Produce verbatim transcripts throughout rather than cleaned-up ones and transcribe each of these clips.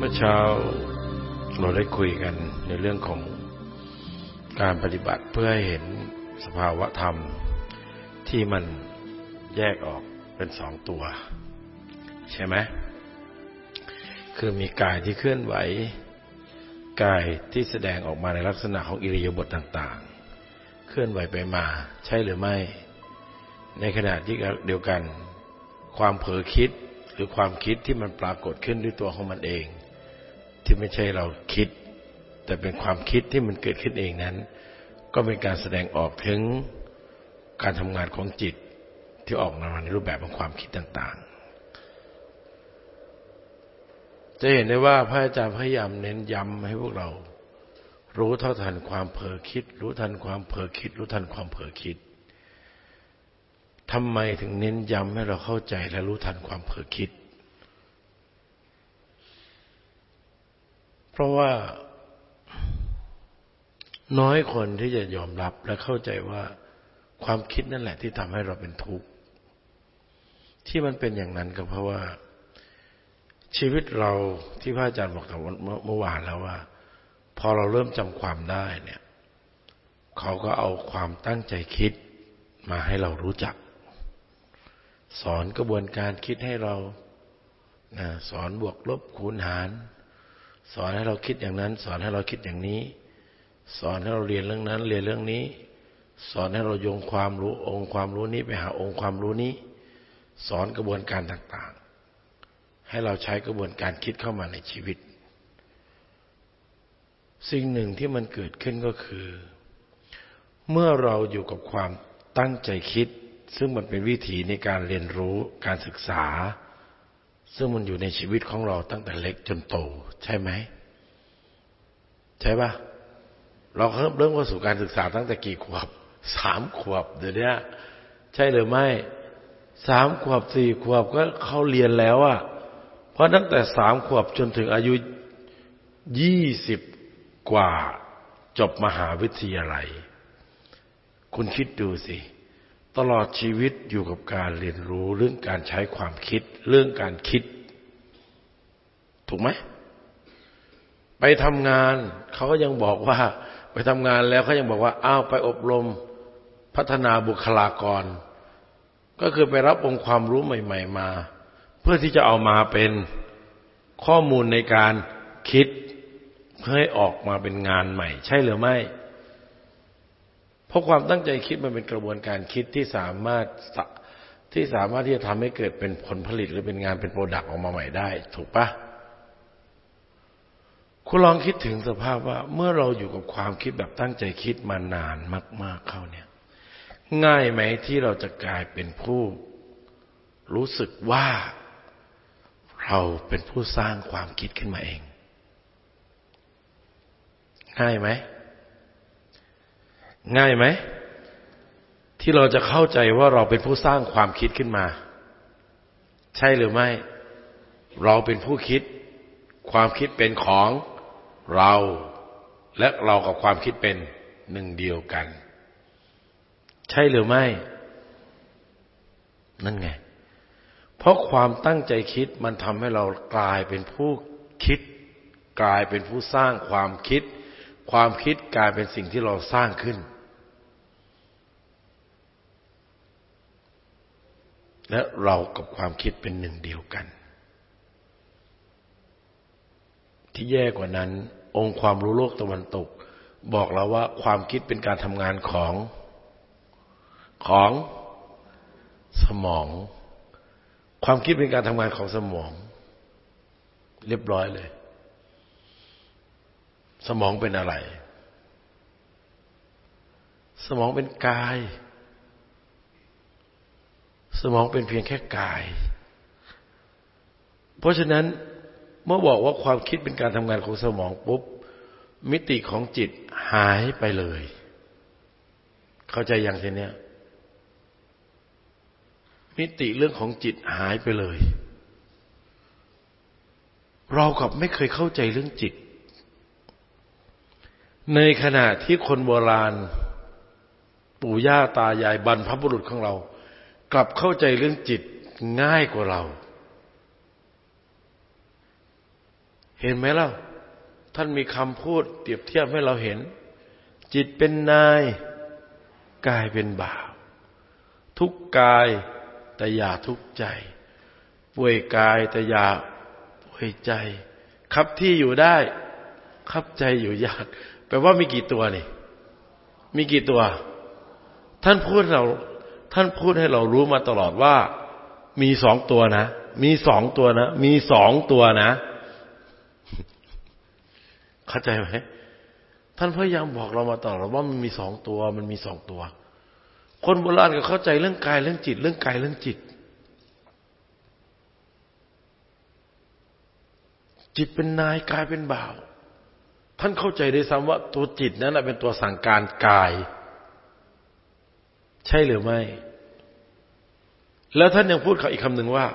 มื่อเช้าเราได้คุยกันในเรื่องของการปฏิบัติเพื่อให้เห็นสภาวะธรรมที่มันแยกออกเป็นสองตัวใช่ไหมคือมีกายที่เคลื่อนไหวกายที่แสดงออกมาในลักษณะของอิริยาบถต่างๆเคลื่อนไหวไปมาใช่หรือไม่ในขณะที่เดียวกันความเผลอคิดหรือความคิดที่มันปรากฏขึ้นด้วยตัวของมันเองที่ไม่ใช่เราคิดแต่เป็นความคิดที่มันเกิดขึ้นเองนั้นก็เป็นการแสดงออกถึงการทำงานของจิตที่ออกมาในรูปแบบของความคิดต่างๆจะเห็นได้ว่าพระอาจารย์พยายามเน้นย้ำให้พวกเรารู้เท่าทันความเผลอคิดรู้ทันความเผลอคิดรู้ทันความเผลอคิดทำไมถึงเน้นย้ำให้เราเข้าใจและรู้ทันความเผลอคิดเพราะว่าน้อยคนที่จะยอมรับและเข้าใจว่าความคิดนั่นแหละที่ทำให้เราเป็นทุกข์ที่มันเป็นอย่างนั้นก็เพราะว่าชีวิตเราที่พระอาจารย์บอกแต่เมื่อวานแล้วว่าพอเราเริ่มจำความได้เนี่ยเขาก็เอาความตั้งใจคิดมาให้เรารู้จักสอนกระบวนการคิดให้เรานะสอนบวกลบคูณหารสอนให้เราคิดอย่างนั้นสอนให้เราคิดอย่างนี้สอนให้เราเรียนเรื่องนั้นเรียนเรื่องนี้สอนให้เราโยงความรู้องค์ความรู้นี้ไปหาองค์ความรู้นี้สอนกระบวนการต่างๆให้เราใช้กระบวนการคิดเข้ามาในชีวิตสิ่งหนึ่งที่มันเกิดขึ้นก็คือเมื่อเราอยู่กับความตั้งใจคิดซึ่งมันเป็นวิถีในการเรียนรู้การศึกษาซึ่งมันอยู่ในชีวิตของเราตั้งแต่เล็กจนโตใช่ไหมใช่ปะเราเริ่มเริ่มเข้าสู่การศึกษาตั้งแต่กี่ขวบสามขวบเดี๋ยวนี้ใช่หรือไม่สามขวบสี่ขวบก็เข้าเรียนแล้วอ่ะเพราะตั้งแต่สามขวบจนถึงอายุยี่สิบกว่าจบมหาวิทยาลัยคุณคิดดูสิตลอดชีวิตอยู่กับการเรียนรู้เรื่องการใช้ความคิดเรื่องการคิดถูกไหมไปทำงานเขาก็ยังบอกว่าไปทำงานแล้วเขายังบอกว่าอ้าวไปอบรมพัฒนาบุคลากรก็คือไปรับองค์ความรู้ใหม่ๆมาเพื่อที่จะเอามาเป็นข้อมูลในการคิดเพื่อให้ออกมาเป็นงานใหม่ใช่หรือไม่เพราะความตั้งใจคิดมันเป็นกระบวนการคิดที่สามารถที่สามารถที่จะทำให้เกิดเป็นผลผลิตหรือเป็นงานเป็นโปรดักต์ออกมาใหม่ได้ถูกปะคุณลองคิดถึงสภาพว่าเมื่อเราอยู่กับความคิดแบบตั้งใจคิดมานานมากๆเข้าเนี่ยง่ายไหมที่เราจะกลายเป็นผู้รู้สึกว่าเราเป็นผู้สร้างความคิดขึ้นมาเองง่ายไหมง่ายไหมที่เราจะเข้าใจว่าเราเป็นผู้สร้างความคิดขึ้นมาใช่หรือไม่เราเป็นผู้คิดความคิดเป็นของเราและเรากับความคิดเป็นหนึ่งเดียวกันใช่หรือไม่นั่นไงเพราะความตั้งใจคิดมันทำให้เรากลายเป็นผู้คิดกลายเป็นผู้สร้างความคิดความคิดกลายเป็นสิ่งที่เราสร้างขึ้นและเรากับความคิดเป็นหนึ่งเดียวกันที่แย่กว่านั้นองค์ความรู้โลกตะวันตกบอกเราว่าความคิดเป็นการทำงานของของสมองความคิดเป็นการทำงานของสมองเรียบร้อยเลยสมองเป็นอะไรสมองเป็นกายสมองเป็นเพียงแค่กายเพราะฉะนั้นเมื่อบอกว่าความคิดเป็นการทำงานของสมองปุ๊บมิติของจิตหายไปเลยเข้าใจอย่างทีเนี้ยมิติเรื่องของจิตหายไปเลยเรากับไม่เคยเข้าใจเรื่องจิตในขณะที่คนโบราณปู่ย่าตายายบรรพบุรุษของเรากลับเข้าใจเรื่องจิตง่ายกว่าเราเห็นไหมล่ะท่านมีคำพูดเปรียบเทียบให้เราเห็นจิตเป็นนายกายเป็นบ่าวทุกกายแต่อย่าทุกใจป่วยกายแต่อย่าป่วยใจคับที่อยู่ได้คับใจอยู่ยากแปลว่ามีกี่ตัวนี่มีกี่ตัวท่านพูดเราท่านพูดให้เรารู้มาตลอดว่ามีสองตัวนะมีสองตัวนะมีสองตัวนะเข้าใจไหมท่านพยายามบอกเรามาตลอดว่ามันมีสองตัวมันมีสองตัวคนโบราณก็เข้าใจเรื่องกายเรื่องจิตเรื่องกายเรื่องจิตจิตเป็นนายกายเป็นบ่าวท่านเข้าใจได้ซ้ำว่าตัวจิตนั้นเป็นตัวสั่งการกายใช่หรือไม่แล้วท่านยังพูดเขาอีกคำหนึ่งว่า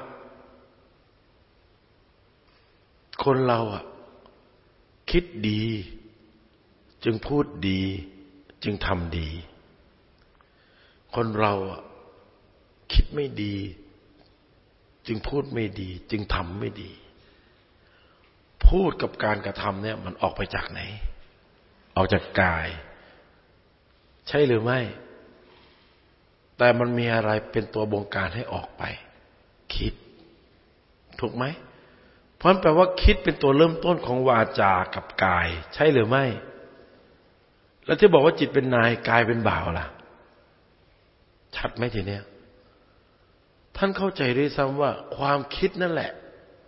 คนเราอ่ะคิดดีจึงพูดดีจึงทำดีคนเราอ่ะคิดไม่ดีจึงพูดไม่ดีจึงทำไม่ดีพูดกับการกระทำเนี่ยมันออกไปจากไหนออกจากกายใช่หรือไม่แต่มันมีอะไรเป็นตัวบงการให้ออกไปคิดถูกไหมเพราะแปลว่าคิดเป็นตัวเริ่มต้นของวาจากับกายใช่หรือไม่แล้วที่บอกว่าจิตเป็นนายกายเป็นบ่าวล่ะชัดไหมทีเนี้ยท่านเข้าใจด้วยซ้ำว่าความคิดนั่นแหละ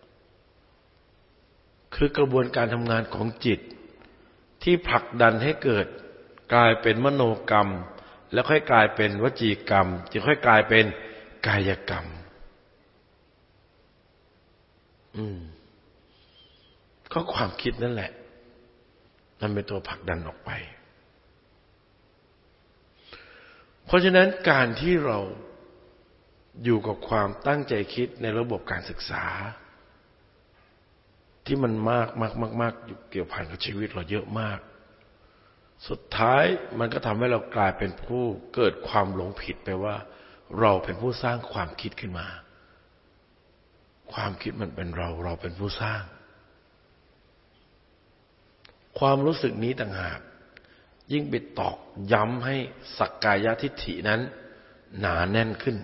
คือกระบวนการทำงานของจิตที่ผลักดันให้เกิดกลายเป็นมโนกรรมแล้วค่อยกลายเป็นวจีกรรมจึงค่อยกลายเป็นกายกรรมอืมก็ความคิดนั่นแหละมันเป็นตัวผลักดันออกไปเพราะฉะนั้นการที่เราอยู่กับความตั้งใจคิดในระบบการศึกษาที่มันมากมากมากมากอยู่เกี่ยวพันกับชีวิตเราเยอะมากสุดท้ายมันก็ทำให้เรากลายเป็นผู้เกิดความหลงผิดไปว่าเราเป็นผู้สร้างความคิดขึ้นมาความคิดมันเป็นเราเราเป็นผู้สร้างความรู้สึกนี้ต่างหากยิ่งไปตอกย้ำให้สักกายทิฏฐินั้นหนาแน่นขึ้น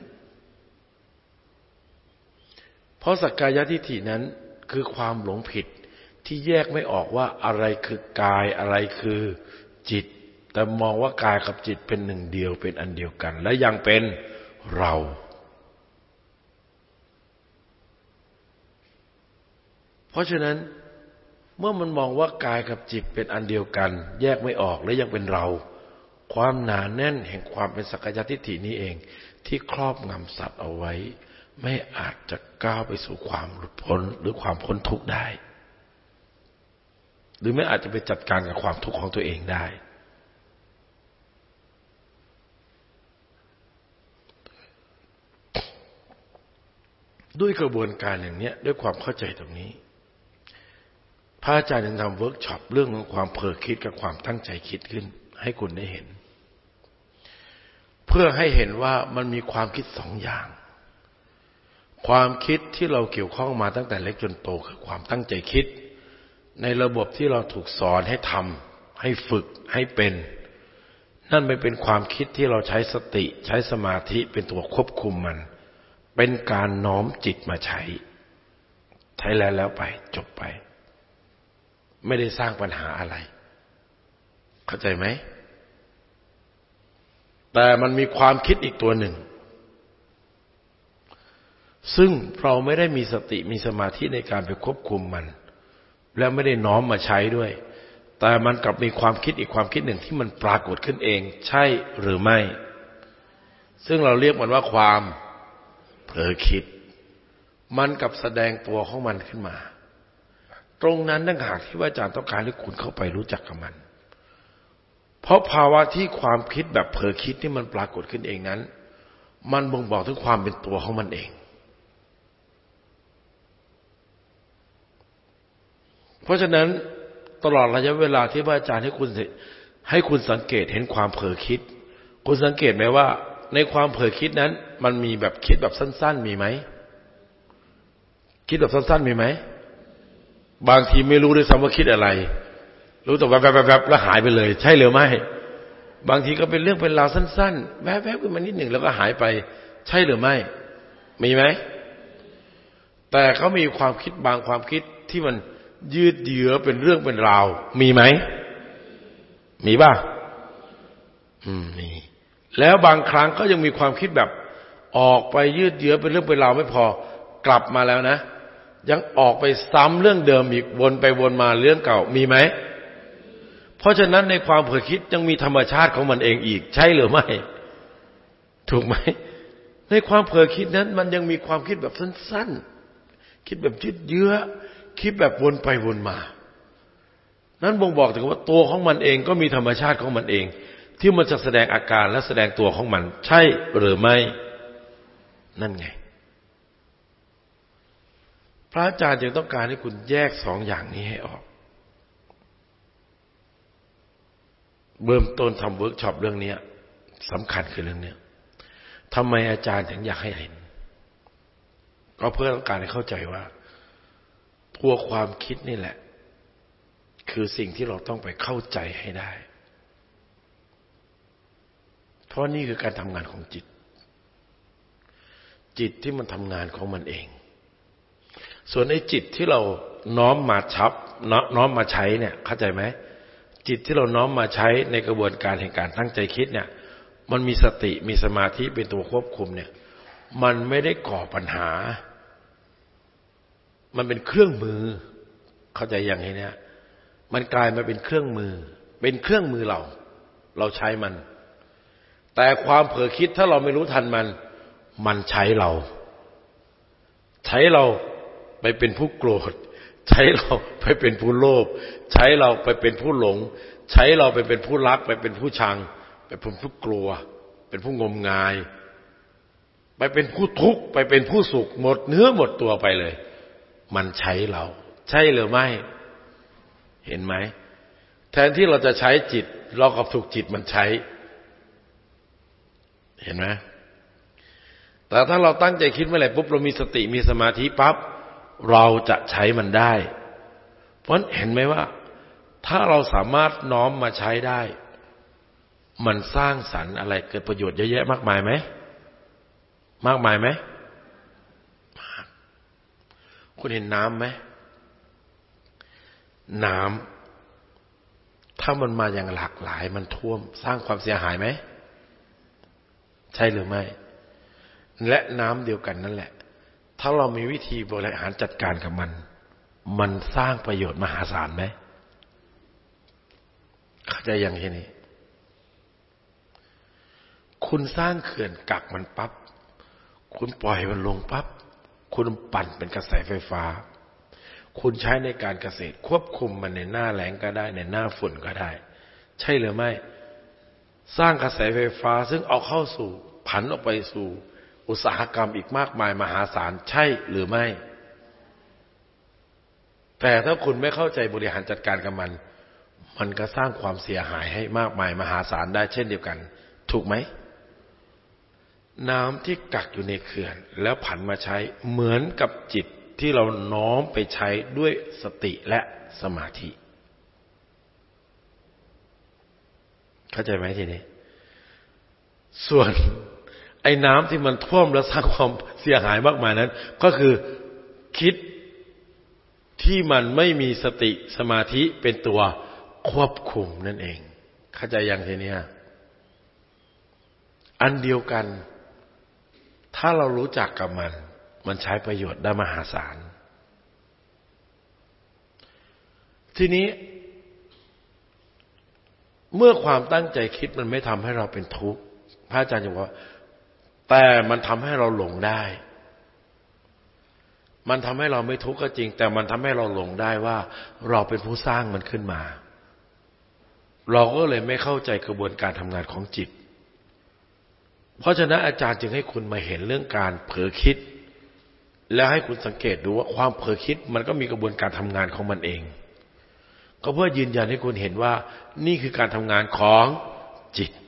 เพราะสักกายทิฏฐินั้นคือความหลงผิดที่แยกไม่ออกว่าอะไรคือกายอะไรคือจิตแต่มองว่ากายกับจิตเป็นหนึ่งเดียวเป็นอันเดียวกันและยังเป็นเราเพราะฉะนั้นเมื่อมันมองว่ากายกับจิตเป็นอันเดียวกันแยกไม่ออกและยังเป็นเราความหนาแน่นแห่งความเป็นสักกายทิฏฐินี้เองที่ครอบงำสัตว์เอาไว้ไม่อาจจะก้าวไปสู่ความหลุดพ้นหรือความพ้นทุกข์ได้หรือไม่อาจจะไปจัดการกับความทุกข์ของตัวเองได้ด้วยกระบวนการอย่างนี้ด้วยความเข้าใจตรงนี้พระอาจารย์ยังทำเวิร์กช็อปเรื่องของความเผลอคิดกับความตั้งใจคิดขึ้นให้คุณได้เห็นเพื่อให้เห็นว่ามันมีความคิดสองอย่างความคิดที่เราเกี่ยวข้องมาตั้งแต่เล็กจนโตคือความตั้งใจคิดในระบบที่เราถูกสอนให้ทำให้ฝึกให้เป็นนั่นไม่เป็นความคิดที่เราใช้สติใช้สมาธิเป็นตัวควบคุมมันเป็นการน้อมจิตมาใช้ใช้แล้วแล้วไปจบไปไม่ได้สร้างปัญหาอะไรเข้าใจไหมแต่มันมีความคิดอีกตัวหนึ่งซึ่งเราไม่ได้มีสติมีสมาธิในการไปควบคุมมันแล้วไม่ได้น้อมมาใช้ด้วยแต่มันกลับมีความคิดอีกความคิดหนึ่งที่มันปรากฏขึ้นเองใช่หรือไม่ซึ่งเราเรียกมันว่าความเผลอคิดมันกับแสดงตัวของมันขึ้นมาตรงนั้นต่างหากที่ว่าอาจารย์ต้องการให้คุณเข้าไปรู้จักกับมันเพราะภาวะที่ความคิดแบบเผลอคิดที่มันปรากฏขึ้นเองนั้นมันบ่งบอกถึงความเป็นตัวของมันเองเพราะฉะนั้นตลอดระยะเวลาที่พระอาจารย์ให้คุณให้คุณสังเกตเห็นความเผลอคิดคุณสังเกตไหมว่าในความเผลอคิดนั้นมันมีแบบคิดแบบสั้นๆมีไหมคิดแบบสั้นๆมีไหมบางทีไม่รู้ด้วยซ้ำว่าคิดอะไรรู้แต่แวบๆๆแล้วหายไปเลยใช่หรือไม่บางทีก็เป็นเรื่องเป็นราวสั้นๆแวบๆขึ้นมานิดหนึ่งแล้วก็หายไปใช่หรือไม่มีไหมแต่เขามีความคิดบางความคิดที่มันยืดเยื้อเป็นเรื่องเป็นราวมีไหมมีป่ะอืมมีแล้วบางครั้งก็ยังมีความคิดแบบออกไปยืดเยื้อเป็นเรื่องเป็นราวไม่พอกลับมาแล้วนะยังออกไปซ้ำเรื่องเดิมอีกวนไปวนมาเรื่องเก่ามีไหมเพราะฉะนั้นในความเผลอคิดยังมีธรรมชาติของมันเองอีกใช่หรือไม่ถูกไหมในความเผลอคิดนั้นมันยังมีความคิดแบบสั้นๆคิดแบบยืดเยื้อคิดแบบวนไปวนมานั้นบ่งบอกถึงว่าตัวของมันเองก็มีธรรมชาติของมันเองที่มันจะแสดงอาการและแสดงตัวของมันใช่หรือไม่นั่นไงพระอาจารย์จึงต้องการให้คุณแยกสองอย่างนี้ให้ออกเริ่มต้นทำเวิร์กช็อปเรื่องนี้สำคัญคือเรื่องนี้ทำไมอาจารย์ถึงอยากให้เห็นก็เพื่อต้องการให้เข้าใจว่าตัวความคิดนี่แหละคือสิ่งที่เราต้องไปเข้าใจให้ได้เพราะนี่คือการทำงานของจิตจิตที่มันทำงานของมันเองส่วนไอ้จิตที่เราน้อมมาชับน้อมมาใช้เนี่ยเข้าใจไหมจิตที่เราน้อมมาใช้ในกระบวนการแห่งการตั้งใจคิดเนี่ยมันมีสติมีสมาธิเป็นตัวควบคุมเนี่ยมันไม่ได้ก่อปัญหามันเป็นเครื่องมือเข้าใจอย่างนี้เนี่ยมันกลายมาเป็นเครื่องมือเป็นเครื่องมือเราเราใช้มันแต่ความเผลอคิดถ้าเราไม่รู้ทันมันมันใช้เราใช้เราไปเป็นผู้โกรธใช้เราไปเป็นผู้โลภใช้เราไปเป็นผู้หลงใช้เราไปเป็นผู้รักไปเป็นผู้ชังไปเป็นผู้กลัวเป็นผู้งมงายไปเป็นผู้ทุกข์ไปเป็นผู้สุขหมดเนื้อหมดตัวไปเลยมันใช้เราใช่หรือไม่เห็นไหมแทนที่เราจะใช้จิตเรากับถูกจิตมันใช้เห็นไหมแต่ถ้าเราตั้งใจคิดเมื่อไหร่ปุ๊บเรามีสติมีสมาธิปั๊บเราจะใช้มันได้เพราะเห็นไหมว่าถ้าเราสามารถน้อมมาใช้ได้มันสร้างสรรค์อะไรเกิดประโยชน์เยอะแยะมากมายไหมมากมายไหมมากคุณเห็นน้ำไหมน้ำถ้ามันมาอย่างหลากหลายมันท่วมสร้างความเสียหายไหมใช่หรือไม่และน้ำเดียวกันนั่นแหละถ้าเรามีวิธีบริหารจัดการกับมันมันสร้างประโยชน์มหาศาลไหมเข้าใจอย่างนี้คุณสร้างเขื่อนกักมันปั๊บคุณปล่อยมันลงปั๊บคุณปั่นเป็นกระแสไฟฟ้าคุณใช้ในการเกษตรควบคุมมันในหน้าแล้งก็ได้ในหน้าฝนก็ได้ใช่หรือไม่สร้างกระแสไฟฟ้าซึ่งเอาเข้าสู่ผันออกไปสู่อุตสาหกรรมอีกมากมายมหาศาลใช่หรือไม่แต่ถ้าคุณไม่เข้าใจบริหารจัดการกับมันมันก็สร้างความเสียหายให้มากมายมหาศาลได้เช่นเดียวกันถูกไหมน้ำที่กักอยู่ในเขื่อนแล้วผันมาใช้เหมือนกับจิตที่เราน้อมไปใช้ด้วยสติและสมาธิเข้าใจไหมทีนี้ส่วนไอ้น้ำที่มันท่วมแล้วสร้างความเสียหายมากมายนั้นก็คือคิดที่มันไม่มีสติสมาธิเป็นตัวควบคุมนั่นเองเข้าใจยังทีนี้อันเดียวกันถ้าเรารู้จักกับมันมันใช้ประโยชน์ได้มหาศาลทีนี้เมื่อความตั้งใจคิดมันไม่ทำให้เราเป็นทุกข์พระอาจารย์จะบอกว่าแต่มันทำให้เราหลงได้มันทำให้เราไม่ทุกข์ก็จริงแต่มันทำให้เราหลงได้ว่าเราเป็นผู้สร้างมันขึ้นมาเราก็เลยไม่เข้าใจกระบวนการทำงานของจิตเพราะฉะนั้นอาจารย์จึงให้คุณมาเห็นเรื่องการเผลอคิดแล้วให้คุณสังเกตดูว่าความเผลอคิดมันก็มีกระบวนการทำงานของมันเองก็เพื่อยืนยันให้คุณเห็นว่านี่คือการทำงานของจิต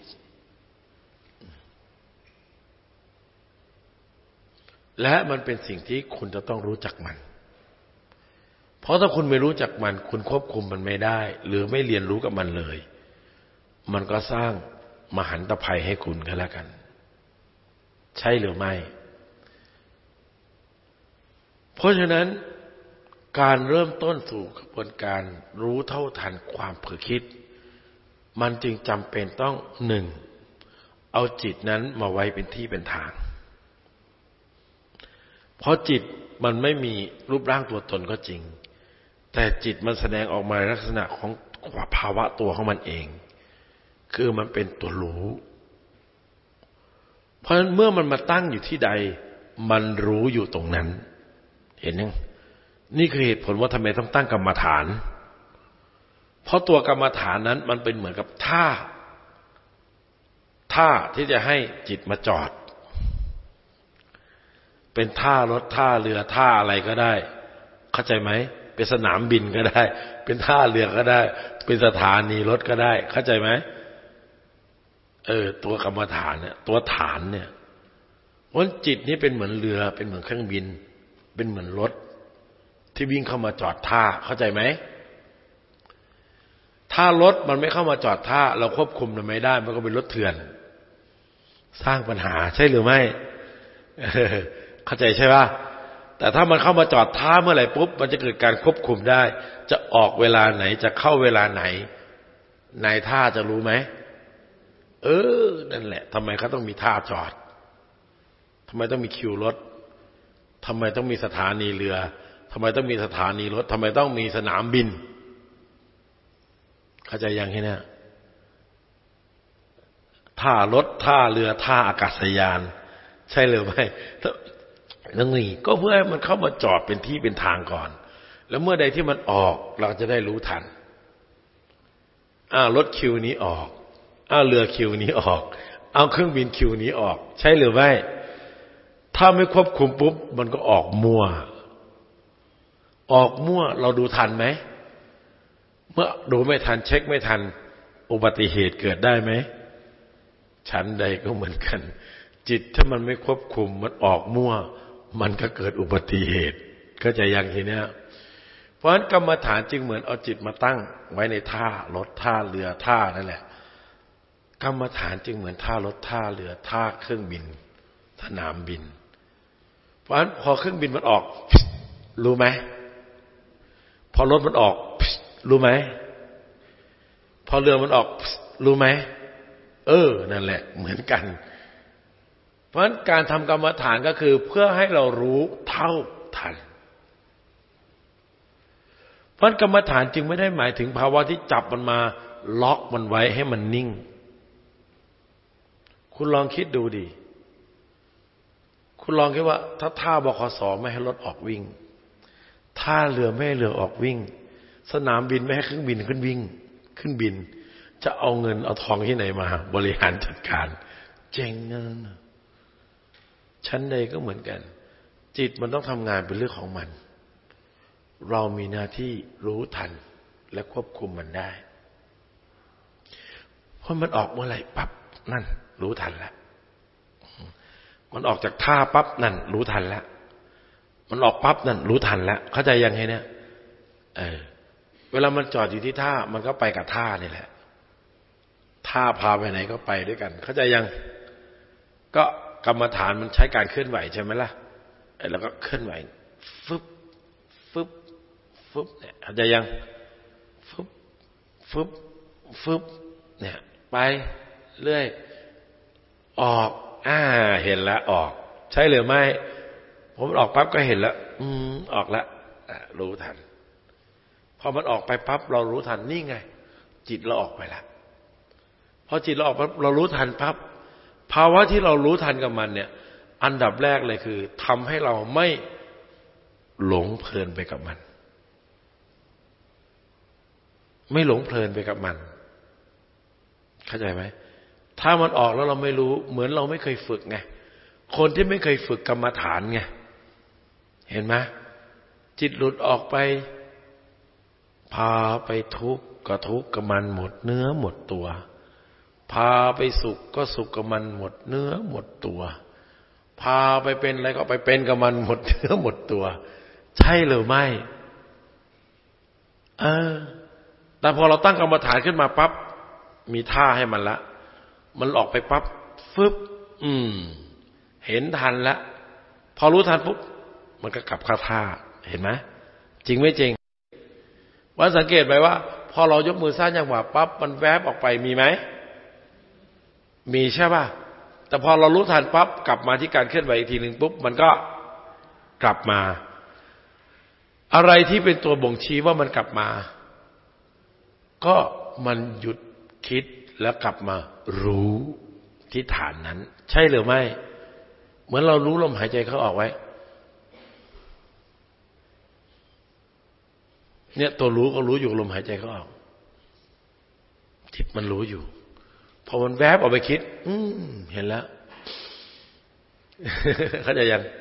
และมันเป็นสิ่งที่คุณจะต้องรู้จักมันเพราะถ้าคุณไม่รู้จักมันคุณควบคุมมันไม่ได้หรือไม่เรียนรู้กับมันเลยมันก็สร้างมหันตภัยให้คุณก็แล้วกันใช่หรือไม่เพราะฉะนั้นการเริ่มต้นสู่กระบวนการรู้เท่าทันความเผลอคิดมันจึงจำเป็นต้องหนึ่งเอาจิตนั้นมาไว้เป็นที่เป็นทางเพราะจิตมันไม่มีรูปร่างตัวตนก็จริงแต่จิตมันแสดงออกมาในลักษณะของภาวะตัวของมันเองคือมันเป็นตัวรู้เพราะฉะนั้นเมื่อมันมาตั้งอยู่ที่ใดมันรู้อยู่ตรงนั้นเห็นยังนี่คือเหตุผลว่าทำไมต้องตั้งกรรมฐานเพราะตัวกรรมฐานนั้นมันเป็นเหมือนกับท่าท่าที่จะให้จิตมาจอดเป็นท่ารถท่าเรือท่าอะไรก็ได้เข้าใจไหมเป็นสนามบินก็ได้เป็นท่าเรือก็ได้เป็นสถานีรถก็ได้เข้าใจไหมเออตัวกรรมฐานเนี่ยตัวฐานเนี่ยวันจิตนี้เป็นเหมือนเรือเป็นเหมือนเครื่องบินเป็นเหมือนรถที่วิ่งเข้ามาจอดท่าเข้าใจไหมถ้ารถมันไม่เข้ามาจอดท่าเราควบคุมมันไม่ได้มันก็เป็นรถเถื่อนสร้างปัญหาใช่หรือไม่เข้าใจใช่ป่ะแต่ถ้ามันเข้ามาจอดท่าเมื่อไหร่ปุ๊บมันจะเกิดการควบคุมได้จะออกเวลาไหนจะเข้าเวลาไหนนายท่าจะรู้ไหมเออนั่นแหละทำไมเขาต้องมีท่าจอดทำไมต้องมีคิวรถทำไมต้องมีสถานีเรือทำไมต้องมีสถานีรถทำไมต้องมีสนามบินเข้าใจยังที่เนี่ยท่ารถท่าเรือท่าอากาศยานใช่หรือไม่นั่นนี่ก็เพื่อให้มันเข้ามาจอดเป็นที่เป็นทางก่อนแล้วเมื่อใดที่มันออกเราจะได้รู้ทันอ้าวรถคิวนี้ออกอ้าวเรือคิวนี้ออกเอาเครื่องบินคิวนี้ออกใช่หรือไม่ถ้าไม่ควบคุมปุ๊บมันก็ออกมั่วออกมั่วเราดูทันไหมเมื่อดูไม่ทันเช็คไม่ทันอุบัติเหตุเกิดได้ไหมชั้นใดก็เหมือนกันจิตถ้ามันไม่ควบคุมมันออกมั่วมันก็เกิดอุบัติเหตุเข้าใจยังทีเนี้ยเพราะฉะนั้นกรรมฐานจึงเหมือนเอาจิตมาตั้งไว้ในท่ารถท่าเรือท่านั่นแหละกรรมฐานจึงเหมือนท่ารถท่าเรือท่าเครื่องบินสนามบินเพราะฉะนั้นพอเครื่องบินมันออกรู้ไหมพอรถมันออกรู้ไหมพอเรือมันออกรู้ไหมเออนั่นแหละเหมือนกันเพราะฉะนั้นการทำกรรมฐานก็คือเพื่อให้เรารู้เท่าทันเพราะกรรมฐานจึงไม่ได้หมายถึงภาวะที่จับมันมาล็อกมันไว้ให้มันนิ่งคุณลองคิดดูดิคุณลองคิดว่าถ้าท่าบขสไม่ให้รถออกวิ่งท่าเรือไม่ให้เรือออกวิ่งสนามบินไม่ให้เครื่องบินขึ้นวิ่งขึ้นบินจะเอาเงินเอาทองที่ไหนมาบริหารจัดการเจ๊งนั่นชั้นใดก็เหมือนกันจิตมันต้องทำงานเป็นเรื่องของมันเรามีหน้าที่รู้ทันและควบคุมมันได้เพราะมันออกเมื่อไหร่ปั๊บนั่นรู้ทันแล้วมันออกจากท่าปั๊บนั่นรู้ทันแล้วมันออกปั๊บนั่นรู้ทันแล้วเข้าใจยังไงเนี่ยเออเวลามันจอดอยู่ที่ท่ามันก็ไปกับท่านี่แหละท่าพาไปไหนก็ไปด้วยกันเข้าใจยังก็กรรมฐานมันใช้การเคลื่อนไหวใช่ไหมล่ะแล้วก็เคลื่อนไหวฟึบฟึบฟึบเนี่ยเข้าใจยังฟึบฟึบฟึบเนี่ยไปเรื่อยออกอ่าเห็นแล้วออกใช่หรือไม่ผมออกปั๊บก็เห็นแล้วอืมออกแล้วรู้ทันพอมันออกไปปั๊บเรารู้ทันนี่ไงจิตเราออกไปแล้วพอจิตเราออกปั๊บเรารู้ทันปั๊บภาวะที่เรารู้ทันกับมันเนี่ยอันดับแรกเลยคือทำให้เราไม่หลงเพลินไปกับมันไม่หลงเพลินไปกับมันเข้าใจไหมถ้ามันออกแล้วเราไม่รู้เหมือนเราไม่เคยฝึกไงคนที่ไม่เคยฝึกกรรมฐานไงเห็นไหมจิตหลุดออกไปพาไปทุกข์ก็ทุกข์กับมันหมดเนื้อหมดตัวพาไปสุขก็สุขกับมันหมดเนื้อหมดตัวพาไปเป็นอะไรก็ไปเป็นกับมันหมดเนื้อหมดตัวใช่หรือไม่เออแต่พอเราตั้งกรรมฐานขึ้นมาปั๊บมีท่าให้มันละมันออกไปปั๊บฟึบอืมเห็นทันละพอรู้ทันปุ๊บมันก็กลับเข้าท่าเห็นไหมจริงไม่จริงว่าสังเกตไหมว่าพอเรายกมือสร้างจังหวะปั๊บมันแวบออกไปมีไหมมีใช่ป่ะแต่พอเรารู้ทันปั๊บกลับมาที่การเคลื่อนไหวอีกทีหนึ่งปุ๊บมันก็กลับมาอะไรที่เป็นตัวบ่งชี้ว่ามันกลับมาก็มันหยุดคิดแล้วกลับมารู้ที่ฐานนั้นใช่หรือไม่เหมือนเรารู้ลมหายใจเข้าออกไว้เนี่ยตัวรู้ก็รู้อยู่ลมหายใจเข้าออกจิตมันรู้อยู่พอมันแวบออกไปคิดอืมเห็นแล้ว เข้าใจยัง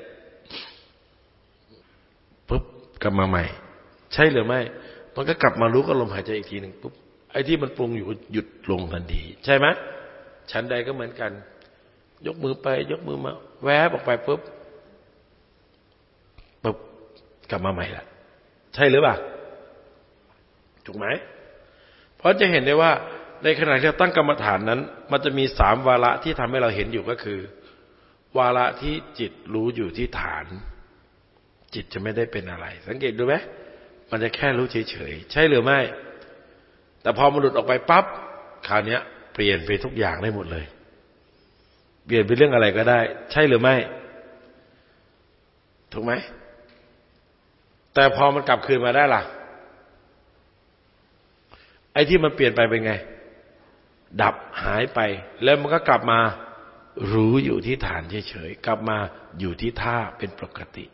ปุ๊บกลับมาใหม่ใช่หรือไม่มันก็กลับมารู้กับลมหายใจอีกทีหนึ่งปุ๊บไอ้ที่มันปรุงอยู่หยุดลงทันทีใช่ไหมชั้นใดก็เหมือนกันยกมือไปยกมือมาแวบออกไปปุ๊บปุ๊บกลับมาใหม่ละใช่หรือเปล่าถูกไหมเพราะจะเห็นได้ว่าในขณะที่เราตั้งกรรมฐานนั้นมันจะมีสามวาระที่ทำให้เราเห็นอยู่ก็คือวาระที่จิตรู้อยู่ที่ฐานจิตจะไม่ได้เป็นอะไรสังเกตดูไหมมันจะแค่รู้เฉยๆใช่หรือไม่แต่พอมันหลุดออกไปปั๊บคราวนี้เปลี่ยนไปทุกอย่างได้หมดเลยเปลี่ยนไปเรื่องอะไรก็ได้ใช่หรือไม่ถูกไหมแต่พอมันกลับคืนมาได้ล่ะไอ้ที่มันเปลี่ยนไปเป็นไงดับหายไปแล้วมันก็กลับมารู้อยู่ที่ฐานเฉยๆกลับมาอยู่ที่ท่าเป็นปกติ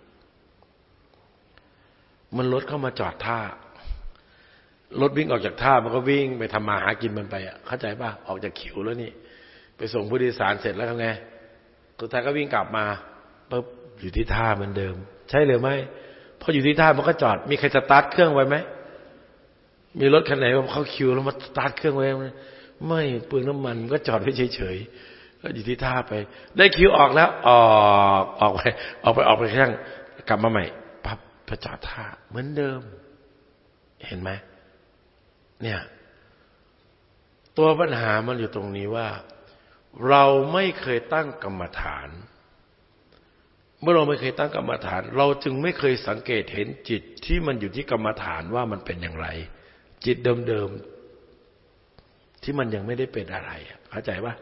มันรถเข้ามาจอดท่ารถวิ่งออกจากท่ามันก็วิ่งไปทำมาหากินมันไปอ่ะเข้าใจป่ะออกจากขิวแล้วนี่ไปส่งผู้โดยสารเสร็จแล้วทำไงสุดท้ายก็วิ่งกลับมาปุ๊บอยู่ที่ท่าเหมือนเดิมใช่หรือไม่พออยู่ที่ท่ามันก็จอดมีใครสตาร์ทเครื่องไว้ไหมมีรถคันไหนว่าเข้าคิวแล้วมาสตาร์ทเครื่องไว้ไม่เปลืองน้ำมันก็จอดไว้เฉยๆก็อยู่ที่ท่าไปได้คิวออกแล้วออกออกไปออกไปออกไปข้างกลับมาใหม่ปั๊บไปจอดท่าเหมือนเดิมเห็นไหมเนี่ยตัวปัญหามันอยู่ตรงนี้ว่าเราไม่เคยตั้งกรรมฐานเมื่อเราไม่เคยตั้งกรรมฐานเราจึงไม่เคยสังเกตเห็นจิตที่มันอยู่ที่กรรมฐานว่ามันเป็นอย่างไรจิตเดิมๆที่มันยังไม่ได้เป็นอะไรเข้าใจปะ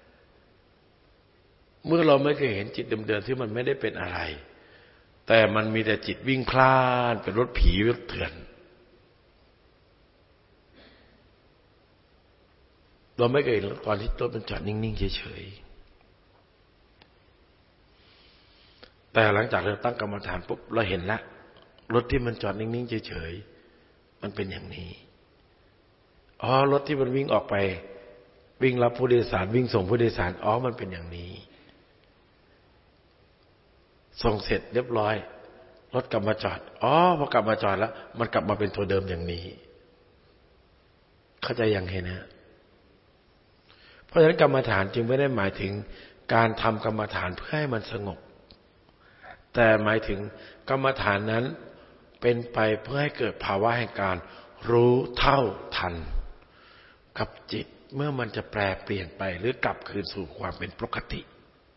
เมื่อเราไม่เคยเห็นจิตเดิมๆที่มันไม่ได้เป็นอะไรแต่มันมีแต่จิตวิ่งพล่านเป็นรถผีรถเถื่อนเราไม่เคยเห็นตอนที่รถมันจอดนิ่งๆเฉยๆแต่หลังจากเราตั้งกรรมฐานปุ๊บเราเห็นแล้วรถที่มันจอดนิ่งๆเฉยๆมันเป็นอย่างนี้อ๋อรถที่มันวิ่งออกไปวิ่งรับผู้โดยสารวิ่งส่งผู้โดยสารอ๋อมันเป็นอย่างนี้ส่งเสร็จเรียบร้อยรถกลับมาจอดอ๋อพอกลับมาจอดแล้วมันกลับมาเป็นตัวเดิมอย่างนี้เข้าใจยังเห็นนะเพราะฉะนั้นกรรมฐานจึงไม่ได้หมายถึงการทำกรรมฐานเพื่อให้มันสงบแต่หมายถึงกรรมฐานนั้นเป็นไปเพื่อให้เกิดภาวะแห่งการรู้เท่าทันกับจิตเมื่อมันจะแปรเปลี่ยนไปหรือกลับคืนสู่ความเป็นปกติ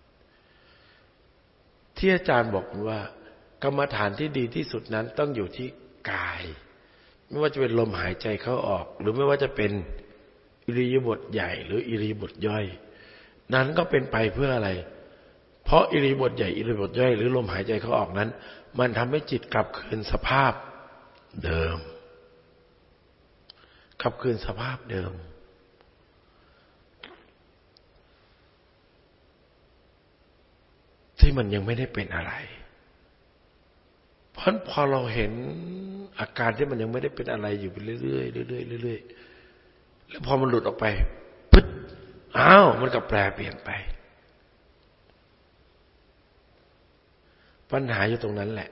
ที่อาจารย์บอกว่ากรรมฐานที่ดีที่สุดนั้นต้องอยู่ที่กายไม่ว่าจะเป็นลมหายใจเข้าออกหรือไม่ว่าจะเป็นอิริยาบถใหญ่หรืออิริยาบถย่อยนั้นก็เป็นไปเพื่ออะไรเพราะอิริยาบถใหญ่อิริยาบถย่อยหรือลมหายใจเข้าออกนั้นมันทำให้จิตกลับคืนสภาพเดิมกลับคืนสภาพเดิมที่มันยังไม่ได้เป็นอะไรเพราะพอเราเห็นอาการที่มันยังไม่ได้เป็นอะไรอยู่ไปเรื่อยๆเรื่อยๆเรื่อยๆแล้วพอมันหลุดออกไปปึ๊ดอ้าวมันก็แปรเปลี่ยนไปปัญหาอยู่ตรงนั้นแหละ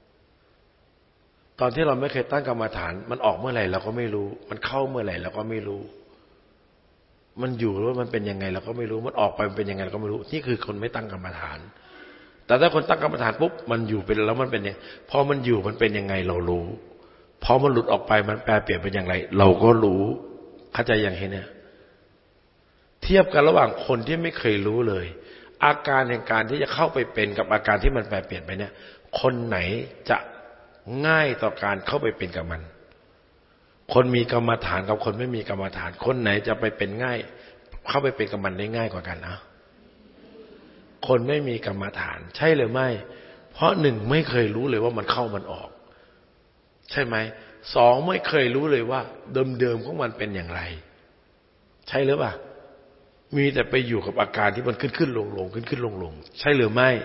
ตอนที่เราไม่เคยตั้งกรรมฐานมันออกเมื่อไหร่เราก็ไม่รู้มันเข้าเมื่อไหร่เราก็ไม่รู้มันอยู่แล้วมันเป็นยังไงเราก็ไม่รู้มันออกไปมันเป็นยังไงเราก็ไม่รู้นี่คือคนไม่ตั้งกรรมฐานแต่ถ้าคนตั้งกรรมฐานปุ๊บมันอยู่เป็นแล้วมันเป็นยังพอมันอยู่มันเป็นยังไงเรารู้พอมันหลุดออกไปมันแปลเปลี่ยนเป็นอย่างไรเราก็รู้เข้าใจอย่างเห็นเนี่ยเทียบกันระหว่างคนที่ไม่เคยรู้เลยอาการแห่งการที่จะเข้าไปเป็นกับอาการที่มันแปลเปลี่ยนไปเนี่ยคนไหนจะง่ายต่อการเข้าไปเป็นกับมันคนมีกรรมฐานกับคนไม่มีกรรมฐานคนไหนจะไปเป็นง่ายเข้าไปเป็นกับมันได้ง่ายกว่ากันนะคนไม่มีกรรมฐานใช่หรือไม่เพราะหนึ่งไม่เคยรู้เลยว่ามันเข้ามันออกใช่ไหมสองไม่เคยรู้เลยว่าเดิมๆของมันเป็นอย่างไรใช่หรือเปล่ามีแต่ไปอยู่กับอาการที่มันขึ้นขึ้นลงลงขึ้นขึ้นลงลงใช่หรือไม่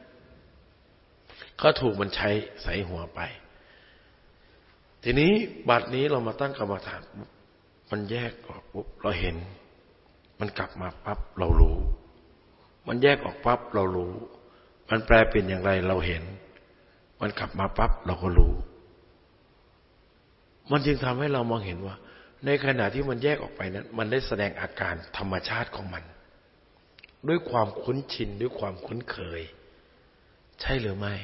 ก็ถูกมันใช้ใส่หัวไปทีนี้บัดนี้เรามาตั้งกรรมฐานมันแยกออกปุ๊บเราเห็นมันกลับมาปั๊บเรารู้มันแยกออกปั๊บเรารู้มันแปลเป็นอย่างไรเราเห็นมันกลับมาปั๊บเราก็รู้มันจึงทำให้เรามองเห็นว่าในขณะที่มันแยกออกไปนั้นมันได้แสดงอาการธรรมชาติของมันด้วยความคุ้นชินด้วยความคุ้นเคยใช่หรือไม่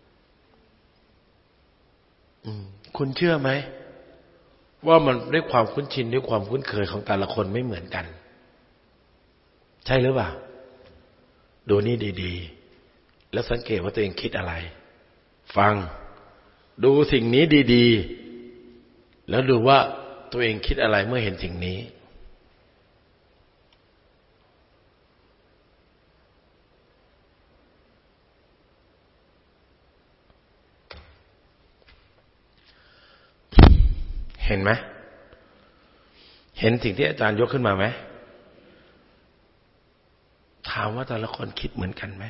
อืมคุณเชื่อไหมว่ามันด้วยความคุ้นชินด้วยความคุ้นเคยของแต่ละคนไม่เหมือนกันใช่หรือเปล่าดูนี่ดีๆแล้วสังเกตว่าตัวเองคิดอะไรฟังดูสิ่งนี้ดีๆแล้วดูว่าตัวเองคิดอะไรเมื่อเห็นสิ่งนี้เห็นไหมเห็นสิ่งที่อาจารย์ยกขึ้นมาไหมถามว่าแต่ละคนคิดเหมือนกันไหม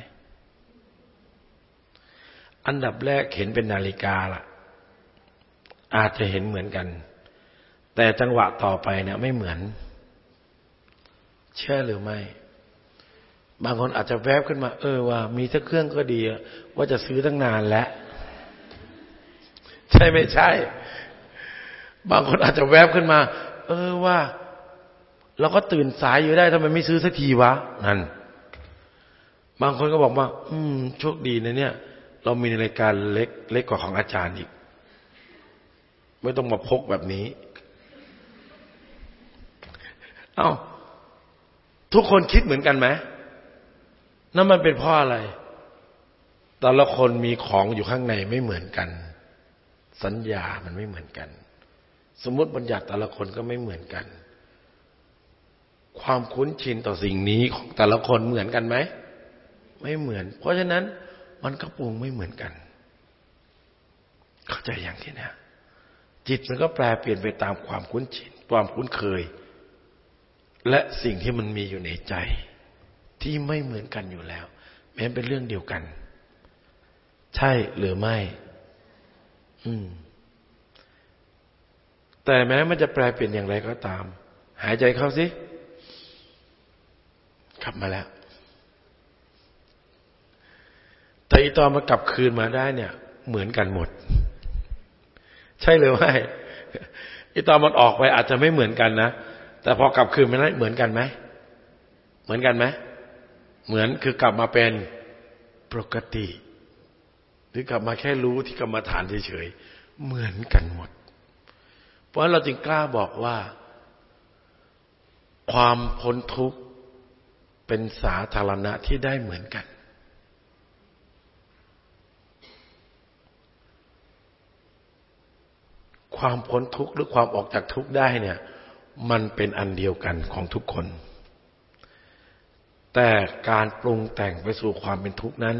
อันดับแรกเห็นเป็นนาฬิกาล่ะอาจจะเห็นเหมือนกันแต่จังหวะต่อไปเนี่ยไม่เหมือนเชื่อหรือไม่บางคนอาจจะแวบขึ้นมาเออว่ามีสักเครื่องก็ดีว่าจะซื้อตั้งนานแล้วใช่ไม่ใช่บางคนอาจจะแวบขึ้นมาเออว่าเราก็ตื่นสายอยู่ได้ทำไมไม่ซื้อสักทีวะนั่นบางคนก็บอกว่าอืมโชคดีนะเนี่ยเรามีนาฬิกาเล็กเล็กกว่าของอาจารย์อีกไม่ต้องมาพกแบบนี้เอ้าทุกคนคิดเหมือนกันไหมนั่นมันเป็นเพราะอะไรแต่ละคนมีของอยู่ข้างในไม่เหมือนกันสัญญามันไม่เหมือนกันสมมติบัญญัติแต่ละคนก็ไม่เหมือนกันความคุ้นชินต่อสิ่งนี้ของแต่ละคนเหมือนกันไหมไม่เหมือนเพราะฉะนั้นมันก็ปรุงไม่เหมือนกันเข้าใจอย่างที่นี้จิตมันก็แปลเปลี่ยนไปตามความคุ้นชินความคุ้นเคยและสิ่งที่มันมีอยู่ในใจที่ไม่เหมือนกันอยู่แล้วแม้เป็นเรื่องเดียวกันใช่หรือไม่อืมแต่แม้มันจะแปลเปลี่ยนอย่างไรก็ตามหายใจเข้าสิกลับมาแล้วแต่อีตอนมากลับคืนมาได้เนี่ยเหมือนกันหมดใช่หรือไม่อีตอนมันออกไปอาจจะไม่เหมือนกันนะแต่พอกลับคืนมาได้เหมือนกันไหมเหมือนกันไหมเหมือนคือกลับมาเป็นปกติหรือกลับมาแค่รู้ที่กรรมฐานเฉยๆเหมือนกันหมดเพราะเราจึงกล้าบอกว่าความพ้นทุกข์เป็นสาธารณะที่ได้เหมือนกันความพ้นทุกข์หรือความออกจากทุกข์ได้เนี่ยมันเป็นอันเดียวกันของทุกคนแต่การปรุงแต่งไปสู่ความเป็นทุกข์นั้น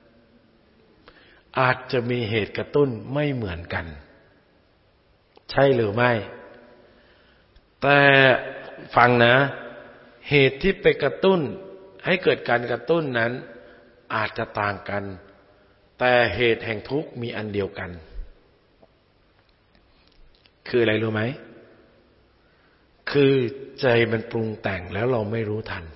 อาจจะมีเหตุกระตุ้นไม่เหมือนกันใช่หรือไม่แต่ฟังนะเหตุที่ไปกระตุ้นให้เกิดการกระตุ้นนั้นอาจจะต่างกันแต่เหตุแห่งทุกข์มีอันเดียวกันคืออะไรรู้ไหมคือใจมันปรุงแต่งแล้วเราไม่รู้ทัน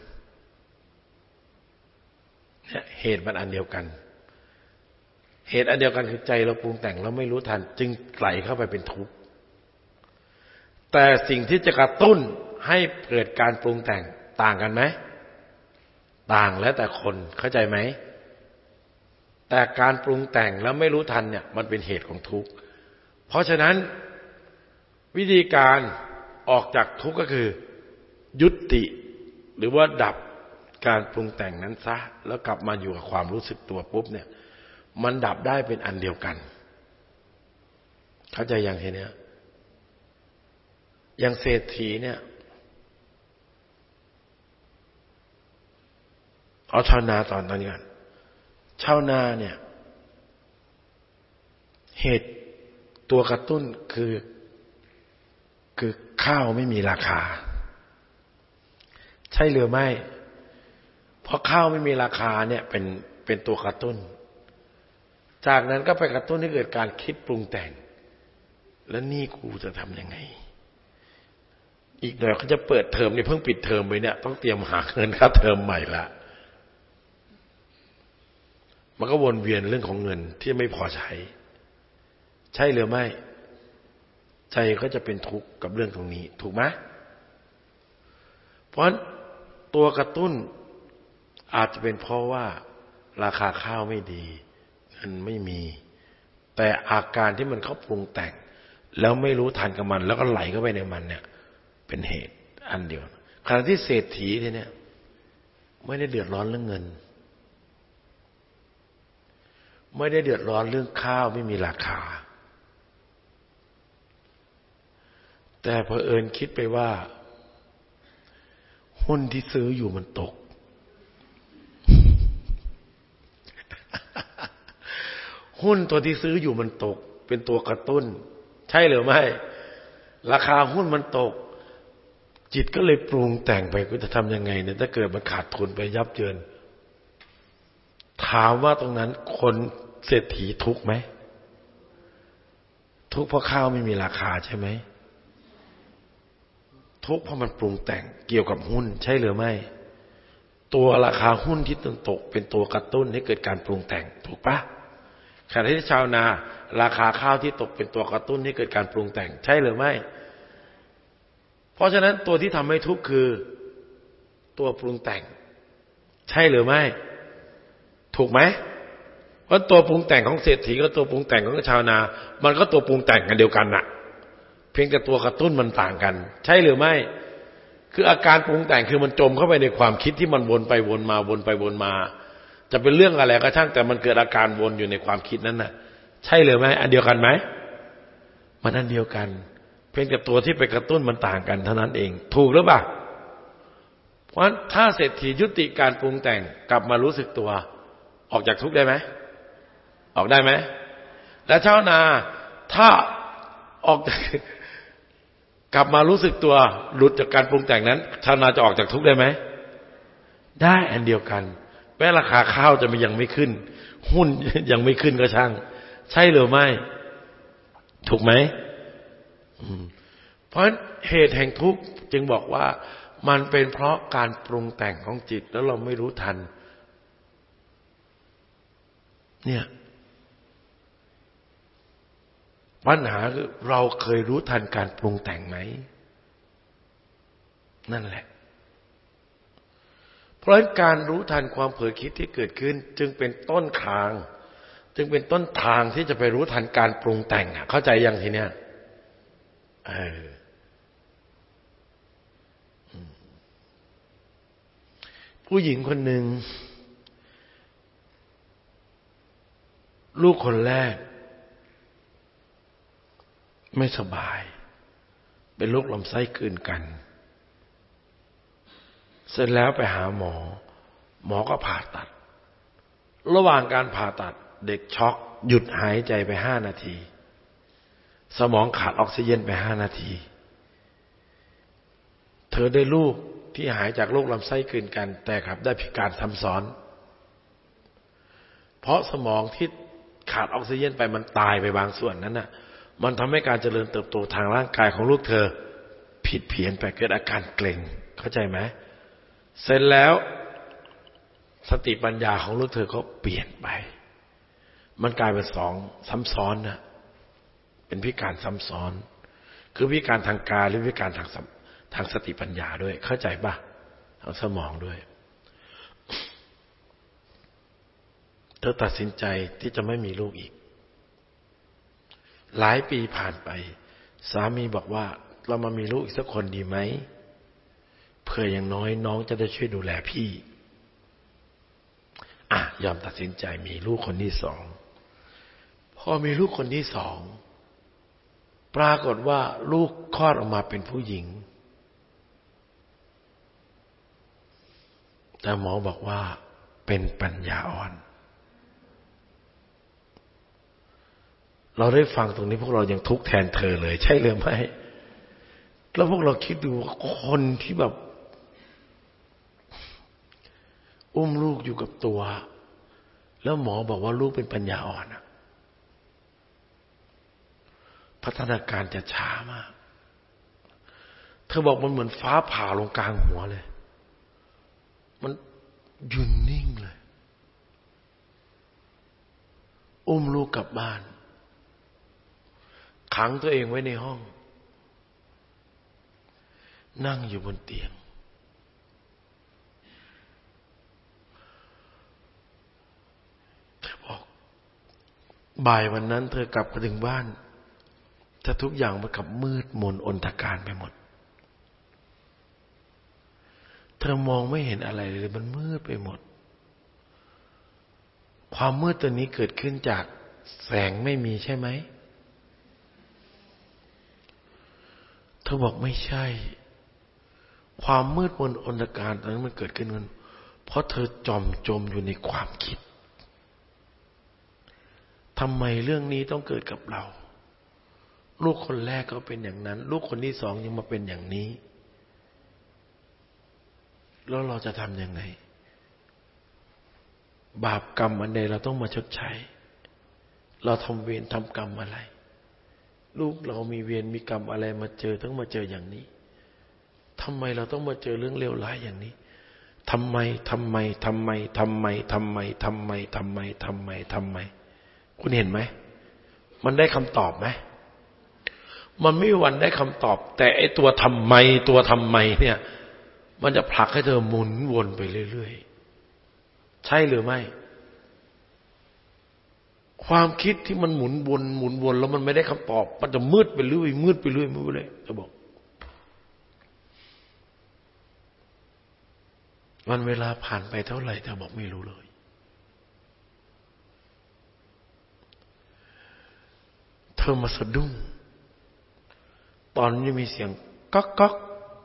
เนี่ยเหตุมันอันเดียวกันเหตุอันเดียวกันคือใจเราปรุงแต่งแล้วไม่รู้ทันจึงไหลเข้าไปเป็นทุกข์แต่สิ่งที่จะกระตุ้นให้เกิดการปรุงแต่งต่างกันไหมต่างแล้วแต่คนเข้าใจไหมแต่การปรุงแต่งแล้วไม่รู้ทันเนี่ยมันเป็นเหตุของทุกข์เพราะฉะนั้นวิธีการออกจากทุกข์ก็คือยุติหรือว่าดับการปรุงแต่งนั้นซะแล้วกลับมาอยู่กับความรู้สึกตัวปุ๊บเนี่ยมันดับได้เป็นอันเดียวกันเข้าใจอย่างทีเนี้ยอย่างเศรษฐีเนี่ยเอาชาวนาตอนตอนนี้ก่อนชาวนาเนี่ยเหตุตัวกระตุ้นคือคือข้าวไม่มีราคาใช่หรือไม่เพราะข้าวไม่มีราคาเนี่ยเป็นเป็นตัวกระตุ้นจากนั้นก็ไปกระตุ้นให้เกิดการคิดปรุงแต่งแล้วนี่กูจะทำยังไงอีกหน่อยเขาจะเปิดเทอมนี่เพิ่งปิดเทอมไปเนี่ยต้องเตรียมหาเงินค่าเทอมใหม่ละมันก็วนเวียนเรื่องของเงินที่ไม่พอใช้ใช่หรือไม่ใจก็จะเป็นทุกข์กับเรื่องตรงนี้ถูกไหมเพราะตัวกระตุ้นอาจจะเป็นเพราะว่าราคาข้าวไม่ดีเงินไม่มีแต่อาการที่มันเข้าปรุงแต่งแล้วไม่รู้ทันกับมันแล้วก็ไหลเข้าไปในมันเนี่ยเป็นเหตุอันเดียวขณะที่เศรษฐีเนี่ยไม่ได้เดือดร้อนเรื่องเงินไม่ได้เดือดร้อนเรื่องข้าวไม่มีราคาแต่เผอิญคิดไปว่าหุ้นที่ซื้ออยู่มันตกหุ้นตัวที่ซื้ออยู่มันตกเป็นตัวกระตุ้นใช่หรือไม่ราคาหุ้นมันตกจิตก็เลยปรุงแต่งไปกูจะทำยังไงเนี่ยถ้าเกิดมันขาดทุนไปยับเยินถามว่าตรงนั้นคนเศรษฐีทุกข์ไหมทุกข์เพราะข้าวไม่มีราคาใช่ไหมทุกข์เพราะมันปรุงแต่งเกี่ยวกับหุ้นใช่หรือไม่ตัวราคาหุ้นที่ตกเป็นตัวกระตุ้นให้เกิดการปรุงแต่งถูกปะขณะที่ชาวนาราคาข้าวที่ตกเป็นตัวกระตุ้นให้เกิดการปรุงแต่งใช่หรือไม่เพราะฉะนั้นตัวที่ทำให้ทุกข์คือตัวปรุงแต่งใช่หรือไม่ถูกไหมเพราะตัวปรุงแต่งของเศรษฐีกับตัวปรุงแต่งของชาวนามันก็ตัวปรุงแต่งกันเดียวกันน่ะเพียงแต่ตัวกระตุ้นมันต่างกันใช่หรือไม่คืออาการปรุงแต่งคือมันจมเข้าไปในความคิดที่มันวนไปวนมาวนไปวนมาจะเป็นเรื่องอะไรก็ช่างแต่มันเกิดอาการวนอยู่ในความคิดนั้นน่ะใช่หรือไม่อันเดียวกันไหมมันอันเดียวกันเพียงแต่ตัวที่ไปกระตุ้นมันต่างกันเท่านั้นเองถูกหรือเปล่าเพราะฉะนั้นถ้าเศรษฐียุติการปรุงแต่งกลับมารู้สึกตัวออกจากทุกข์ได้ไหมออกได้ไหมและชาวนาถ้าออกกลับมารู้สึกตัวหลุดจากการปรุงแต่งนั้นชาวนาจะออกจากทุกข์ได้ไหมได้อันเดียวกันแม้ราคาข้าวจะไม่ยังไม่ขึ้นหุ้นยังไม่ขึ้นก็ช่างใช่หรือไม่ถูกไหมเพราะเหตุแห่งทุกข์จึงบอกว่ามันเป็นเพราะการปรุงแต่งของจิตแล้วเราไม่รู้ทันเนี่ยปัญหาคือเราเคยรู้ทันการปรุงแต่งไหมนั่นแหละเพราะการรู้ทันความเผลอคิดที่เกิดขึ้นจึงเป็นต้นทางจึงเป็นต้นทางที่จะไปรู้ทันการปรุงแต่งเข้าใจยังทีเนี้ยเออผู้หญิงคนหนึ่งลูกคนแรกไม่สบายเป็นโรคลำไส้กลืนกันเสร็จแล้วไปหาหมอหมอก็ผ่าตัดระหว่างการผ่าตัดเด็กช็อกหยุดหายใจไปห้านาทีสมองขาดออกซิเจนไปห้านาทีเธอได้ลูกที่หายจากโรคลำไส้กลืนกันแต่ครับได้พิการซ้ำซ้อนเพราะสมองที่ขาดออกซิเจนไปมันตายไปบางส่วนนั้นน่ะมันทำให้การเจริญเติบโตทางร่างกายของลูกเธอผิดเพี้ยนไปเกิดอาการเกร็งเข้าใจไหมเสร็จแล้วสติปัญญาของลูกเธอก็เปลี่ยนไปมันกลายเป็นสองซ้ำซ้อนนะเป็นพิการซ้ำซ้อนคือพิการทางกายหรือพิการทางทางสติปัญญาด้วยเข้าใจป่ะทางสมองด้วยเธอตัดสินใจที่จะไม่มีลูกอีกหลายปีผ่านไปสามีบอกว่าเรามามีลูกอีกสักคนดีไหมเพื่ออย่างน้อยน้องจะได้ช่วยดูแลพี่อ่ะยอมตัดสินใจมีลูกคนที่สองพอมีลูกคนที่สองปรากฏว่าลูกคลอดออกมาเป็นผู้หญิงแต่หมอบอกว่าเป็นปัญญาอ่อนเราได้ฟังตรงนี้พวกเรายังทุกข์แทนเธอเลยใช่หรือไม่แล้วพวกเราคิดดูคนที่แบบอุ้มลูกอยู่กับตัวแล้วหมอบอกว่าลูกเป็นปัญญาอ่อนพัฒนาการจะช้ามากเธอบอกมันเหมือนฟ้าผ่าลงกลางหัวเลยมันยืนนิ่งเลยอุ้มลูกกลับบ้านขังตัวเองไว้ในห้องนั่งอยู่บนเตียงเธอบอกบ่ายวันนั้นเธอกลับมาถึงบ้านแต่ทุกอย่างมันกลับมืดมนอนทการไปหมดเธอมองไม่เห็นอะไรเลยมันมืดไปหมดความมืดตัวนี้เกิดขึ้นจากแสงไม่มีใช่ไหมเธอบอกไม่ใช่ความมืดมนอนทการตอนนั้นมันเกิดขึ้นมันเพราะเธอจมจมอยู่ในความคิดทำไมเรื่องนี้ต้องเกิดกับเราลูกคนแรกก็เป็นอย่างนั้นลูกคนที่สองยังมาเป็นอย่างนี้แล้วเราจะทำยังไงบาปกรรมอันใดเราต้องมาชดใช้เราทำเวรทำกรรมอะไรลูกเรามีเวรมีกรรมอะไรมาเจอต้องมาเจออย่างนี้ทำไมเราต้องมาเจอเรื่องเลวร้ายอย่างนี้ทำไมทำไมทำไมทำไมทำไมทำไมทำไมทำไมทำไมคุณเห็นไหมมันได้คำตอบไหมมันไม่มีวันได้คำตอบแต่ไอ้ตัวทำไมตัวทำไมเนี่ยมันจะผลักให้เธอหมุนวนไปเรื่อยๆใช่หรือไม่ความคิดที่มันหมุนวนหมุนวนแล้วมันไม่ได้คำตอบมันจะมืดไปเรื่อยมืดไปเรื่อยมืดไปเรื่อยจะบอกวันเวลาผ่านไปเท่าไหร่เธอบอกไม่รู้เลยเธอมาสะดุ้งตอนนี้มีเสียงก๊อกก๊อก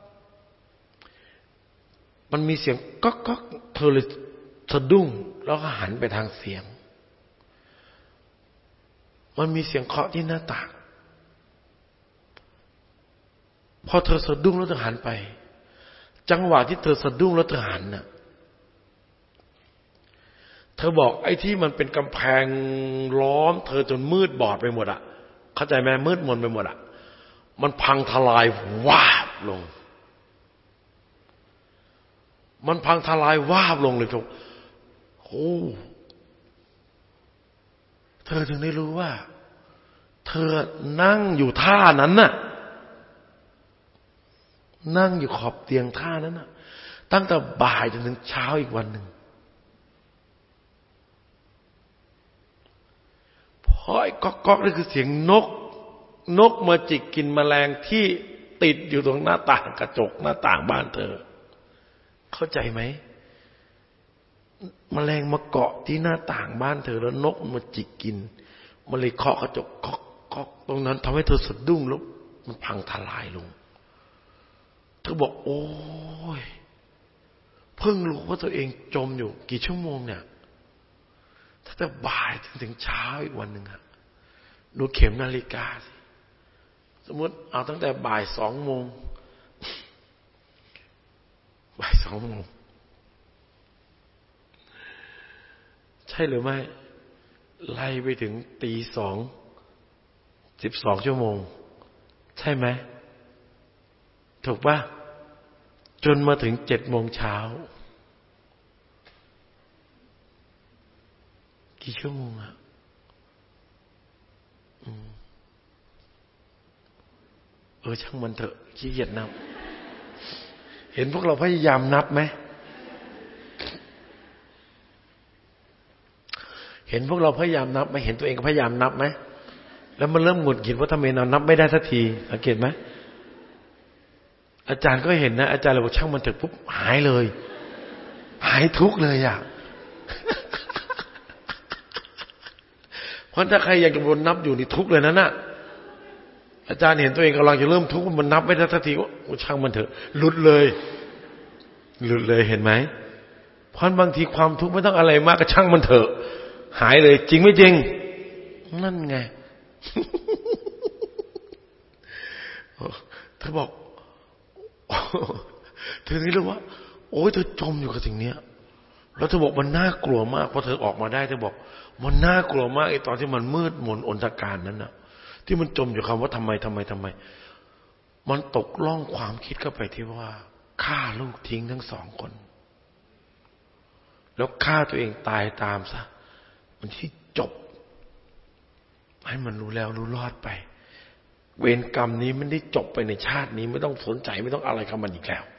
มันมีเสียงก๊อกก๊อกเธอเลยสะดุ้งแล้วก็หันไปทางเสียงมันมีเสียงเคาะที่หน้าต่างพอเธอสะดุ้งแล้วเธอหันไปจังหวะที่เธอสะดุ้งแล้วเธอหันน่ะเธอบอกไอ้ที่มันเป็นกำแพงล้อมเธอจนมืดบอดไปหมดอ่ะเข้าใจไหมมืดมนไปหมดอ่ะมันพังทลายวาบลงมันพังทลายวาบลงเลยทุกโอ้เธอถึงได้รู้ว่าเธอนั่งอยู่ท่านั้นน่ะนั่งอยู่ขอบเตียงท่านั้นน่ะตั้งแต่บ่ายจนถึงเช้าอีกวันหนึ่งเพราะไอ้ก๊อกๆนี่คือเสียงนกนกมาจิกกินแมลงที่ติดอยู่ตรงหน้าต่างกระจกหน้าต่างบ้านเธอเข้าใจไหมแมลงมาเกาะที่หน้าต่างบ้านเธอแล้วนกมาจิกกินมันเลยเคาะกระจกเคาะเคาะตรงนั้นทำให้เธอสะดุ้งแล้วมันพังทลายลงเธอบอกโอ้ยเพิ่งรู้ว่าตัวเองจมอยู่กี่ชั่วโมงเนี่ยถ้าแต่บ่ายถึงถึงเช้าอีกวันหนึ่งอะดูเข็มนาฬิกาสิสมมติเอาตั้งแต่บ่ายสองโมงบ่ายสองโมงใช่หรือไม่ไล่ไปถึงตีสองสิบสองชั่วโมงใช่ไหมถูกป่ะจนมาถึงเจ็ดโมงเช้ากี่ชั่วโมงอะเออช่างมันเถอะขี้เกียจนับเห็นพวกเราพยายามนับไหมเห็นพวกเราพยายามนับไหมเห็นตัวเองก็พยายามนับไหมแล้วมันเริ่มหงุดหงิดว่าทำไมเรานับไม่ได้สักทีสังเกตไหมอาจารย์ก็เห็นนะอาจารย์เลยบอกช่างมันเถอะปุ๊บหายเลยหายทุกข์เลยอ่ะ เพราะถ้าใครอยากจะวนนับอยู่นี่ทุกข์เลยนะน่ะอาจารย์เห็นตัวเองกำลังจะเริ่มทุกข์มันนับไม่ได้สักทีว่าช่างมันเถอะหลุดเลยหลุดเลยเห็นไหมเพราะบางทีความทุกข์ไม่ต้องอะไรมากก็ช่างมันเถอะหายเลยจริงไม่จริงนั่นไง เธอบอกเธอนี่รู้ว่าโอ้ยเธอจมอยู่กับสิ่งนี้แล้วเธอบอกมันน่ากลัวมากพอเธอออกมาได้เธอบอกมันน่ากลัวมากไอ้ตอนที่มันมืดมนอนตการนั้นน่ะที่มันจมอยู่คำว่าทำไมทำไมทำไมมันตกล่องความคิดเข้าไปที่ว่าฆ่าลูกทิ้งทั้งสองคนแล้วฆ่าตัวเองตายตามซะมันที่จบให้มันรู้แล้วรู้รอดไปเวรกรรมนี้มันได้จบไปในชาตินี้ไม่ต้องสนใจไม่ต้องอะไรกับมันอีกแล้ว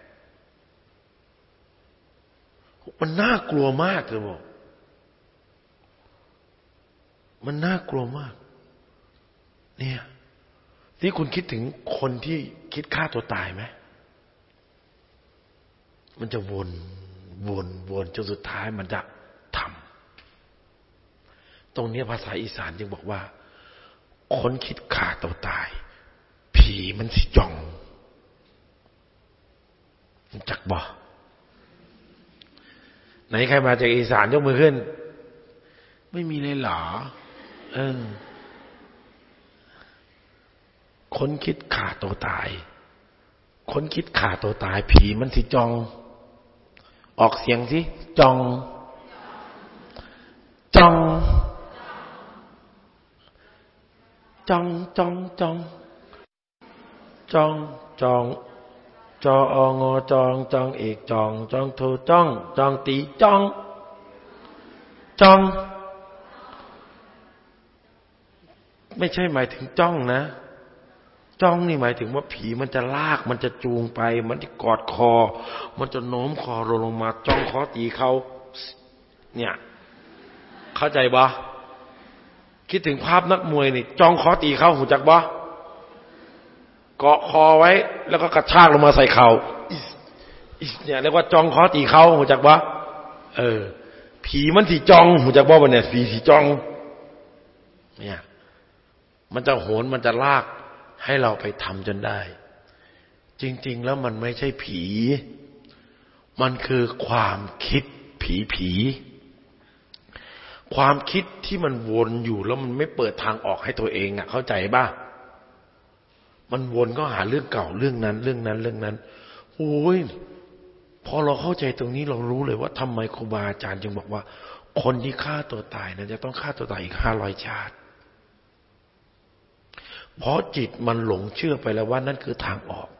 มันน่ากลัวมากเลยบอกมันน่ากลัวมากเนี่ยที่คุณคิดถึงคนที่คิดฆ่าตัวตายไหมมันจะวนวนวนจนสุดท้ายมันจะทำตรงนี้ภาษาอีสานจึงบอกว่าคนคิดฆ่าตัวตายผีมันสิจ้องจักบ่ไหนใครมาจากอีสานยกมือขึ้นไม่มีเลยเหรอเออคนคิดฆ่าตัวตายคนคิดฆ่าตัวตายผีมันสิจ้องออกเสียงสิจ้องจ้องจ้องจ้องจ้องจ้องจ้องจอองอจองจองเอกจองจองโทจ้องจองตีจ้องจ้องไม่ใช่หมายถึงจ้องนะจ้องนี่หมายถึงว่าผีมันจะลากมันจะจูงไปมันจะกอดคอมันจะโน้มคอลงมาจ้องคอตีเขาเนี่ยเข้าใจบ่คิดถึงภาพนักมวยนี่จ้องคอตีเขาหูจักบ่เกาะคอไว้แล้วก็กระชากลงมาใส่เข่าเนี่ยเรียกว่าจ้องคอตีเขาหูจักบ่เออผีมันสิจ้องหูจักบ่บ่เนี่ยผีสิจ้องเนี่ยมันจะโหนมันจะลากให้เราไปทำจนได้จริงๆแล้วมันไม่ใช่ผีมันคือความคิดผีผีความคิดที่มันวนอยู่แล้วมันไม่เปิดทางออกให้ตัวเองอ่ะเข้าใจป่ะมันวนก็หาเรื่องเก่าเรื่องนั้นเรื่องนั้นเรื่องนั้นโอ้ยพอเราเข้าใจตรงนี้เรารู้เลยว่าทำไมครูบาอาจารย์จึงบอกว่าคนที่ฆ่าตัวตายนั้นจะต้องฆ่าตัวตายอีกห้าร้อยชาติเพราะจิตมันหลงเชื่อไปแล้วว่านั่นคือทางออก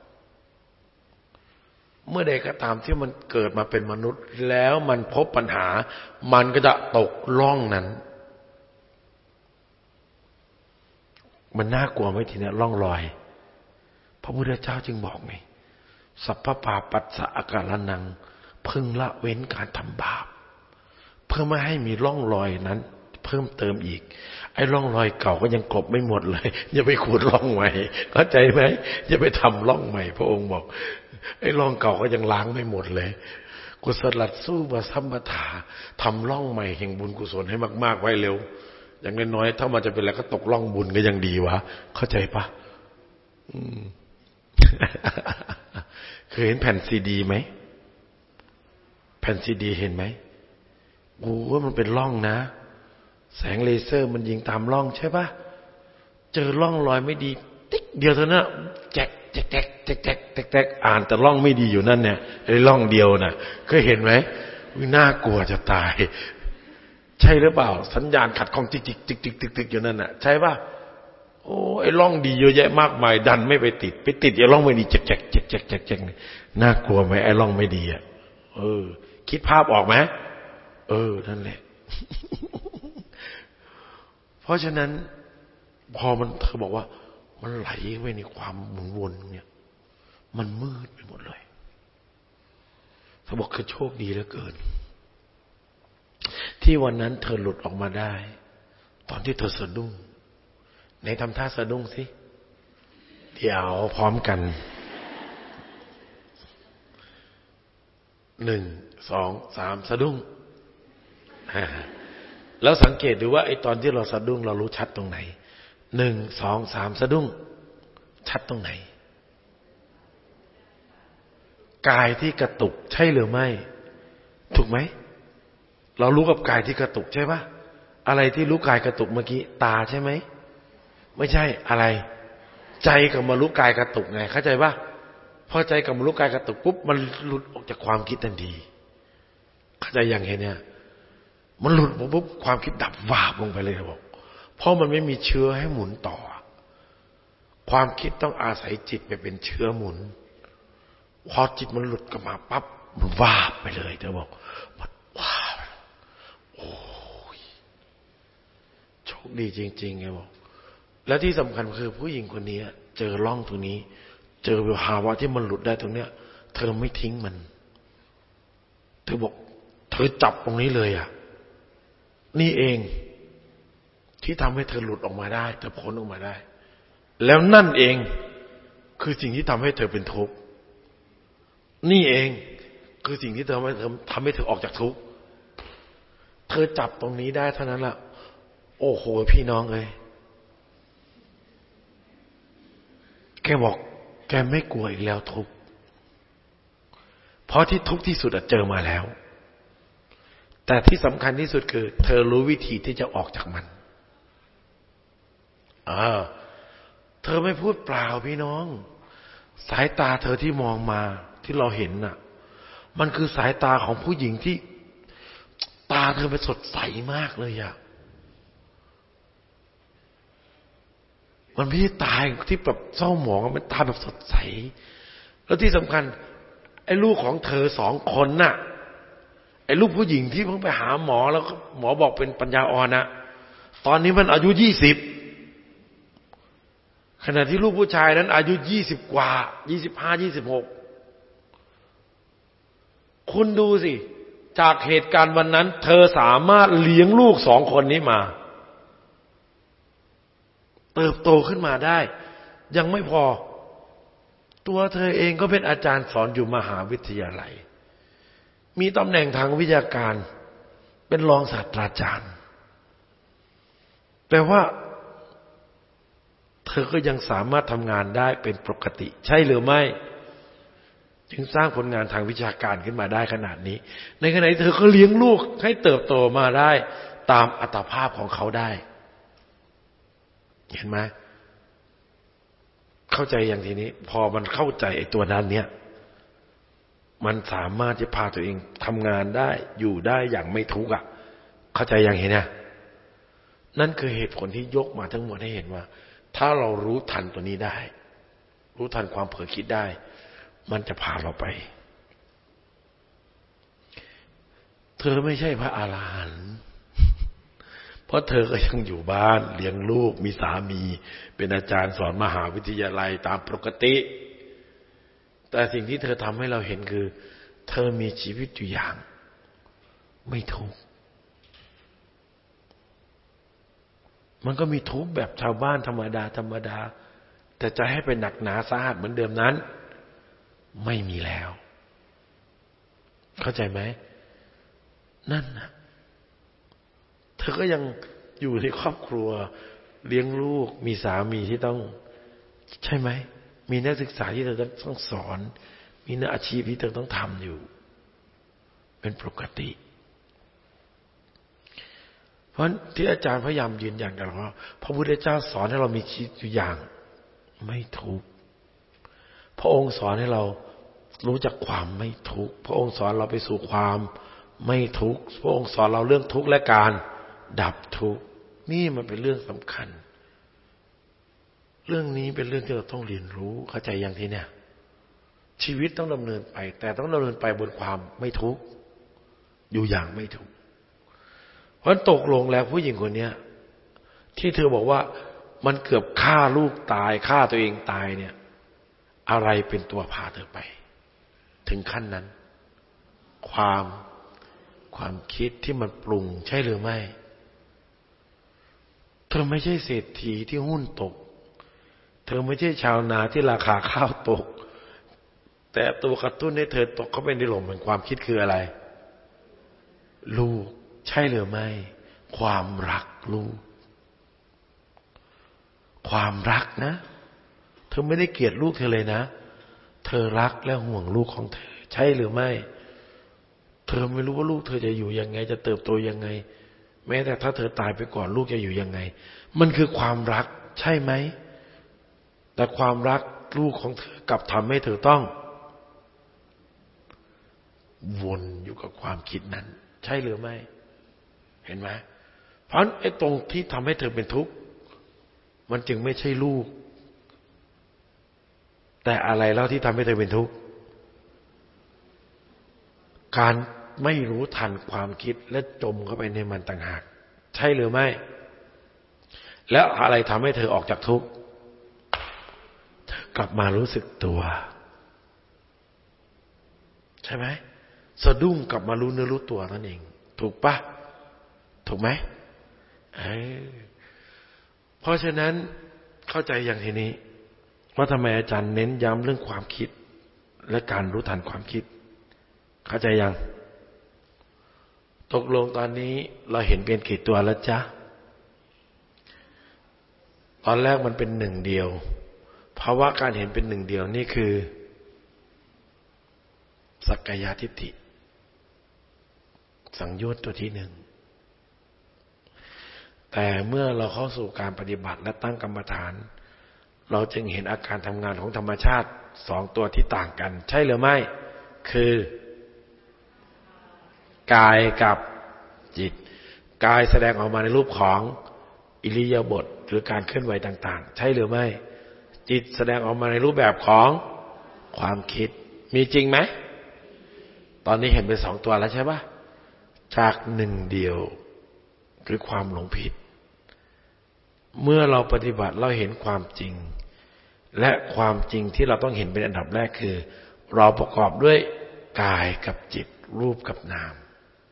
เมื่อใดก็ตามที่มันเกิดมาเป็นมนุษย์แล้วมันพบปัญหามันก็จะตกล่องนั้นมันน่ากลัวไหมทีนี้ล่องลอยพระพุทธเจ้าจึงบอกไงสัพพปาปัสสะอาการนังพึงละเว้นการทำบาปเพื่อไม่ให้มีร่องรอยนั้นเพิ่มเติมอีกไอ้ร่องรอยเก่าก็ยังกลบไม่หมดเลยอย่าไปขุดร่องใหม่เข้าใจไหมอย่าไปทำร่องใหม่พระองค์บอกไอ้ร่องเก่าก็ยังล้างไม่หมดเลยกุศลสู้มาสัมปทาทำร่องใหม่แห่งบุญกุศลให้มากๆไว้เร็วอย่างน้อยๆถ้ามันจะเป็นอะไรก็ตกร่องบุญก็ยังดีวะเข้าใจปะเคยเห็นแผ่นซีดีไหมแผ่นซีดีเห็นไหมโอ้ว่ามันเป็นร่องนะแสงเลเซอร์มันยิงตามร่องใช่ปะเจอร่องรอยไม่ดีติ๊กเดียวเท่านั้นแจกแจกแจกแจกแจกแจกแจกอ่านแต่ร่องไม่ดีอยู่นั่นเนี่ยไอ้ร่องเดียวน่ะเคยเห็นไหมวิน่ากลัวจะตายใช่หรือเปล่าสัญญาณขัดข้องติ๊กติ๊กติ๊กติ๊กติ๊กติ๊กอยู่นั่นน่ะใช่ปะโอ้ไอ้ร่องดีเยอะแยะมากมายดันไม่ไปติดไปติดไอ้ร่องไม่ดีแจกแจกแจกแจกแจกแจกน่ากลัวไหมไอ้ร่องไม่ดีอ่ะเออคิดภาพออกไหมเออนั่นแหละเพราะฉะนั้นพอมันเธอบอกว่ามันไหลไปในความหมุนวนเนี่ยมันมืดไปหมดเลยเธอบอกคือโชคดีเหลือเกินที่วันนั้นเธอหลุดออกมาได้ตอนที่เธอสะดุ้งในทำท่าสะดุ้งสิเดี๋ยวพร้อมกันหนึ่งสองสามสะดุ้งแล้วสังเกตดูว่าไอ้ตอนที่เราสะดุ้งเรารู้ชัดตรงไหนหนึ่งสองสามสะดุ้งชัดตรงไหนกายที่กระตุกใช่หรือไม่ถูกไหมเรารู้กับกายที่กระตุกใช่ปะอะไรที่รู้กายกระตุกเมื่อกี้ตาใช่ไหมไม่ใช่อะไรใจกับมารู้กายกระตุกไงเข้าใจปะพอใจกับมารู้กายกระตุกปุ๊บมันหลุดออกจากความคิดทันทีเข้าใจอย่างเห็นเนี่ยมันหลุดปุ๊บความคิดดับวาบลงไปเลยครับเพราะมันไม่มีเชื้อให้หมุนต่อความคิดต้องอาศัยจิตไปเป็นเชื้อหมุนพอจิตมันหลุดกลับมาปั๊บมันวาบไปเลยเธอบอกมันวาบโอ้ยโชคดีจริงๆไงบอกแล้วที่สำคัญคือผู้หญิงคนนี้เจอร่องตรงนี้เจอภาวะที่มันหลุดได้ตรงเนี้ยเธอไม่ทิ้งมันเธอบอกเธอจับตรงนี้เลยอ่ะนี่เองที่ทำให้เธอหลุดออกมาได้เธอพ้นออกมาได้แล้วนั่นเองคือสิ่งที่ทำให้เธอเป็นทุกข์นี่เองคือสิ่งที่เธอทำให้เธอออกจากทุกข์เธอจับตรงนี้ได้เท่านั้นแหละโอ้โหพี่น้องเอ้ยแกบอกแกไม่กลัวอีกแล้วทุกข์เพราะที่ทุกข์ที่สุดเจอมาแล้วแต่ที่สำคัญที่สุดคือเธอรู้วิธีที่จะออกจากมันอ่าเธอไม่พูดเปล่าพี่น้องสายตาเธอที่มองมาที่เราเห็นน่ะมันคือสายตาของผู้หญิงที่ตาเธอเป็นสดใสมากเลยอะมันไม่ใช่ตาที่แบบเศร้าหมองมันตาแบบสดใสแล้วที่สำคัญไอ้ลูกของเธอสองคนน่ะไอ้ลูกผู้หญิงที่เพิ่งไปหาหมอแล้วหมอบอกเป็นปัญญาอ่อนนะตอนนี้มันอายุยี่สิบขณะที่ลูกผู้ชายนั้นอายุยี่สิบกว่ายี่สิบห้ายี่สิบหกคุณดูสิจากเหตุการณ์วันนั้นเธอสามารถเลี้ยงลูกสองคนนี้มาเติบโตขึ้นมาได้ยังไม่พอตัวเธอเองก็เป็นอาจารย์สอนอยู่มหาวิทยาลัยมีตำแหน่งทางวิทยาการเป็นรองศาสตราจารย์แปลว่าเธอก็ยังสามารถทำงานได้เป็นปกติใช่หรือไม่จึงสร้างผลงานทางวิชาการขึ้นมาได้ขนาดนี้ในขณะที่เธอก็เลี้ยงลูกให้เติบโตมาได้ตามอัตภาพของเขาได้เห็นไหมเข้าใจอย่างทีนี้พอมันเข้าใจไอ้ตัวนั้นเนี้ยมันสามารถจะพาตัวเองทำงานได้อยู่ได้อย่างไม่ทุกข์อ่ะเข้าใจอย่างเห็นเนี่ยนั่นคือเหตุผลที่ยกมาทั้งหมดให้เห็นว่าถ้าเรารู้ทันตัวนี้ได้รู้ทันความเผลอคิดได้มันจะพาเราไปเธอไม่ใช่พระอรหันต์เพราะเธอก็ยังอยู่บ้านเลี้ยงลูกมีสามีเป็นอาจารย์สอนมหาวิทยาลัยตามปกติแต่สิ่งที่เธอทำให้เราเห็นคือเธอมีชีวิตอยู่อย่างไม่ทุกข์มันก็มีทุกข์แบบชาวบ้านธรรมดาธรรมดาแต่จะให้เป็นหนักหนาสาหัสเหมือนเดิมนั้นไม่มีแล้วเข้าใจไหมนั่นนะเธอก็ยังอยู่ในครอบครัวเลี้ยงลูกมีสามีที่ต้องใช่ไหมมีนักศึกษาที่เธอต้องสอนมีนักอาชีพที่เธอต้องทำอยู่เป็นปกติเพราะที่อาจารย์พยายามยืนยันกันว่าพระพุทธเจ้าสอนให้เรามีชีวิตอยู่อย่างไม่ทุกข์พระองค์สอนให้เรารู้จักความไม่ทุกข์พระองค์สอนเราไปสู่ความไม่ทุกข์พระองค์สอนเราเรื่องทุกข์และการดับทุกข์นี่มันเป็นเรื่องสำคัญเรื่องนี้เป็นเรื่องที่เราต้องเรียนรู้เข้าใจอย่างที่เนี่ยชีวิตต้องดำเนินไปแต่ต้องดำเนินไปบนความไม่ทุกข์อยู่อย่างไม่ทุกข์เพราะตกลงแล้วผู้หญิงคนนี้ที่เธอบอกว่ามันเกือบฆ่าลูกตายฆ่าตัวเองตายเนี่ยอะไรเป็นตัวพาเธอไปถึงขั้นนั้นความความคิดที่มันปรุงใช่หรือไม่ธอไม่ใช่เศรษฐีที่หุ้นตกเธอไม่ใช่ชาวนาที่ราคาข้าวตกแต่ตัวกระตุ้นให้เธอตกเข้าไปในหล่มแห่งความคิดคืออะไรลูกใช่หรือไม่ความรักลูกความรักนะเธอไม่ได้เกลียดลูกเธอเลยนะเธอรักและห่วงลูกของเธอใช่หรือไม่เธอไม่รู้ว่าลูกเธอจะอยู่ยังไงจะเติบโตยังไงแม้แต่ถ้าเธอตายไปก่อนลูกจะอยู่ยังไงมันคือความรักใช่ไหมแต่ความรักลูกของเธอกลับทำให้เธอต้องวนอยู่กับความคิดนั้นใช่หรือไม่เห็นไหมเพราะไอ้ตรงที่ทำให้เธอเป็นทุกข์มันจึงไม่ใช่ลูกแต่อะไรแล้วที่ทำให้เธอเป็นทุกข์การไม่รู้ทันความคิดและจมเข้าไปในมันต่างหากใช่หรือไม่แล้วอะไรทำให้เธอออกจากทุกข์เธอกลับมารู้สึกตัวใช่ไหมสะดุ้งกลับมารู้เนื้อรู้ตัวนั่นเองถูกปะถูกไหมเออเพราะฉะนั้นเข้าใจอย่างทีนี้ว่าทำไมอาจารย์เน้นย้ำเรื่องความคิดและการรู้ทันความคิดเข้าใจยังตกลงตอนนี้เราเห็นเป็นกี่ตัวแล้วจ๊ะตอนแรกมันเป็นหนึ่งเดียวภาวะการเห็นเป็นหนึ่งเดียวนี่คือสักกายทิฏฐิสังโยชน์ตัวที่หนึ่งแต่เมื่อเราเข้าสู่การปฏิบัติและตั้งกรรมฐานเราจึงเห็นอาการทำงานของธรรมชาติสองตัวที่ต่างกันใช่หรือไม่คือกายกับจิตกายแสดงออกมาในรูปของอิริยาบถหรือการเคลื่อนไหวต่างๆใช่หรือไม่จิตแสดงออกมาในรูปแบบของความคิดมีจริงไหมตอนนี้เห็นเป็นสองตัวแล้วใช่ปะจากหนึ่งเดียวคือความหลงผิดเมื่อเราปฏิบัติเราเห็นความจริงและความจริงที่เราต้องเห็นเป็นอันดับแรกคือเราประกอบด้วยกายกับจิตรูปกับนาม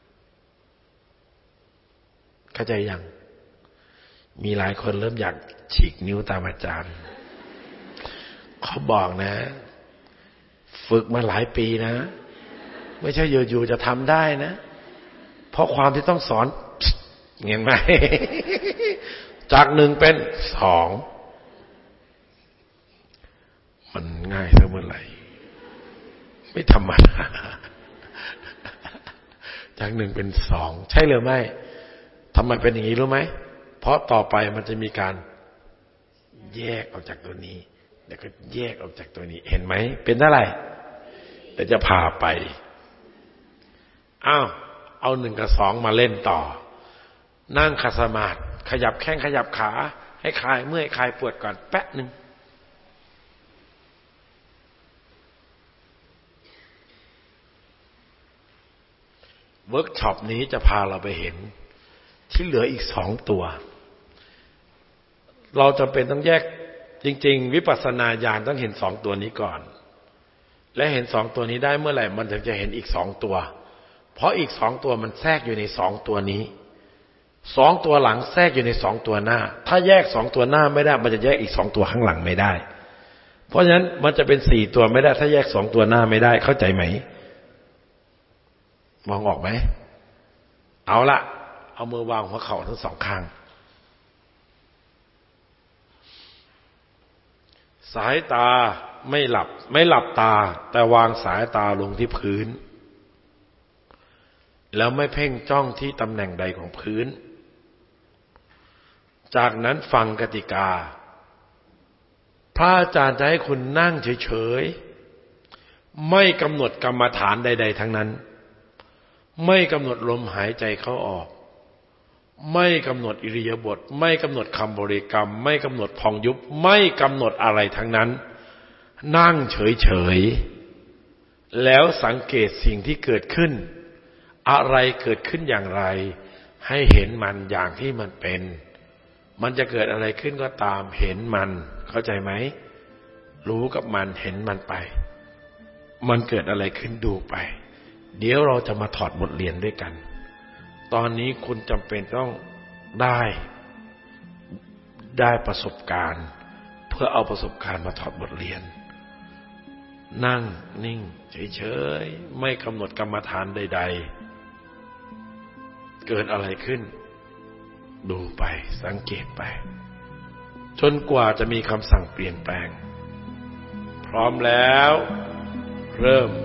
เข้าใจยังมีหลายคนเริ่มอยากฉีกนิ้วตามอาจารย์เขาบอกนะฝึกมาหลายปีนะไม่ใช่อยู่ๆจะทำได้นะเพราะความที่ต้องสอนเห็นไหมจากหนึ่งเป็นสองมันง่ายเท่าเมื่อไหร่ไม่ธรรมดาจากหนึ่งเป็นสองใช่หรือไม่ทำไมเป็นอย่างนี้รู้ไหมเพราะต่อไปมันจะมีการแยกออกจากตัวนี้เดี๋ยวก็แยกออกจากตัวนี้เห็นไหมเป็นเท่าไหร่เดี๋ยวจะพาไปอ้าวเอาหนึ่งกับสองมาเล่นต่อนั่งขัดสมาธิขยับแข้งขยับขาให้คลายเมื่อยคลายปวดก่อนแป๊ะหนึ่งเวิร์กช็อปนี้จะพาเราไปเห็นที่เหลืออีกสองตัวเราจำเป็นต้องแยกจริงๆวิปัสสนาญาณต้องเห็นสองตัวนี้ก่อนและเห็นสองตัวนี้ได้เมื่อไหร่มันถึงจะเห็นอีกสองตัวเพราะอีกสองตัวมันแทรกอยู่ในสองตัวนี้สองตัวหลังแทรกอยู่ในสองตัวหน้าถ้าแยกสองตัวหน้าไม่ได้มันจะแยกอีกสองตัวข้างหลังไม่ได้เพราะฉะนั้นมันจะเป็นสี่ตัวไม่ได้ถ้าแยกสองตัวหน้าไม่ได้เข้าใจไหมมองออกไหมเอาละเอามือวางหัวเข่าทั้งสองข้างสายตาไม่หลับไม่หลับตาแต่วางสายตาลงที่พื้นแล้วไม่เพ่งจ้องที่ตำแหน่งใดของพื้นจากนั้นฟังกติกาพระอาจารย์จะให้คุณนั่งเฉยๆไม่กำหนดกรรมฐานใดๆทั้งนั้นไม่กำหนดลมหายใจเข้าออกไม่กำหนดอิริยาบถไม่กำหนดคำบริกรรมไม่กำหนดพองยุบไม่กำหนดอะไรทั้งนั้นนั่งเฉยๆแล้วสังเกตสิ่งที่เกิดขึ้นอะไรเกิดขึ้นอย่างไรให้เห็นมันอย่างที่มันเป็นมันจะเกิดอะไรขึ้นก็ตามเห็นมันเข้าใจไหมรู้กับมันเห็นมันไปมันเกิดอะไรขึ้นดูไปเดี๋ยวเราจะมาถอดบทเรียนด้วยกันตอนนี้คุณจำเป็นต้องได้ได้ประสบการณ์เพื่อเอาประสบการณ์มาถอดบทเรียนนั่งนิ่งเฉยๆไม่กำหนดกรรมฐานใดๆเกิดอะไรขึ้นดูไปสังเกตไปจนกว่าจะมีคำสั่งเปลี่ยนแปลงพร้อมแล้วเริ่ม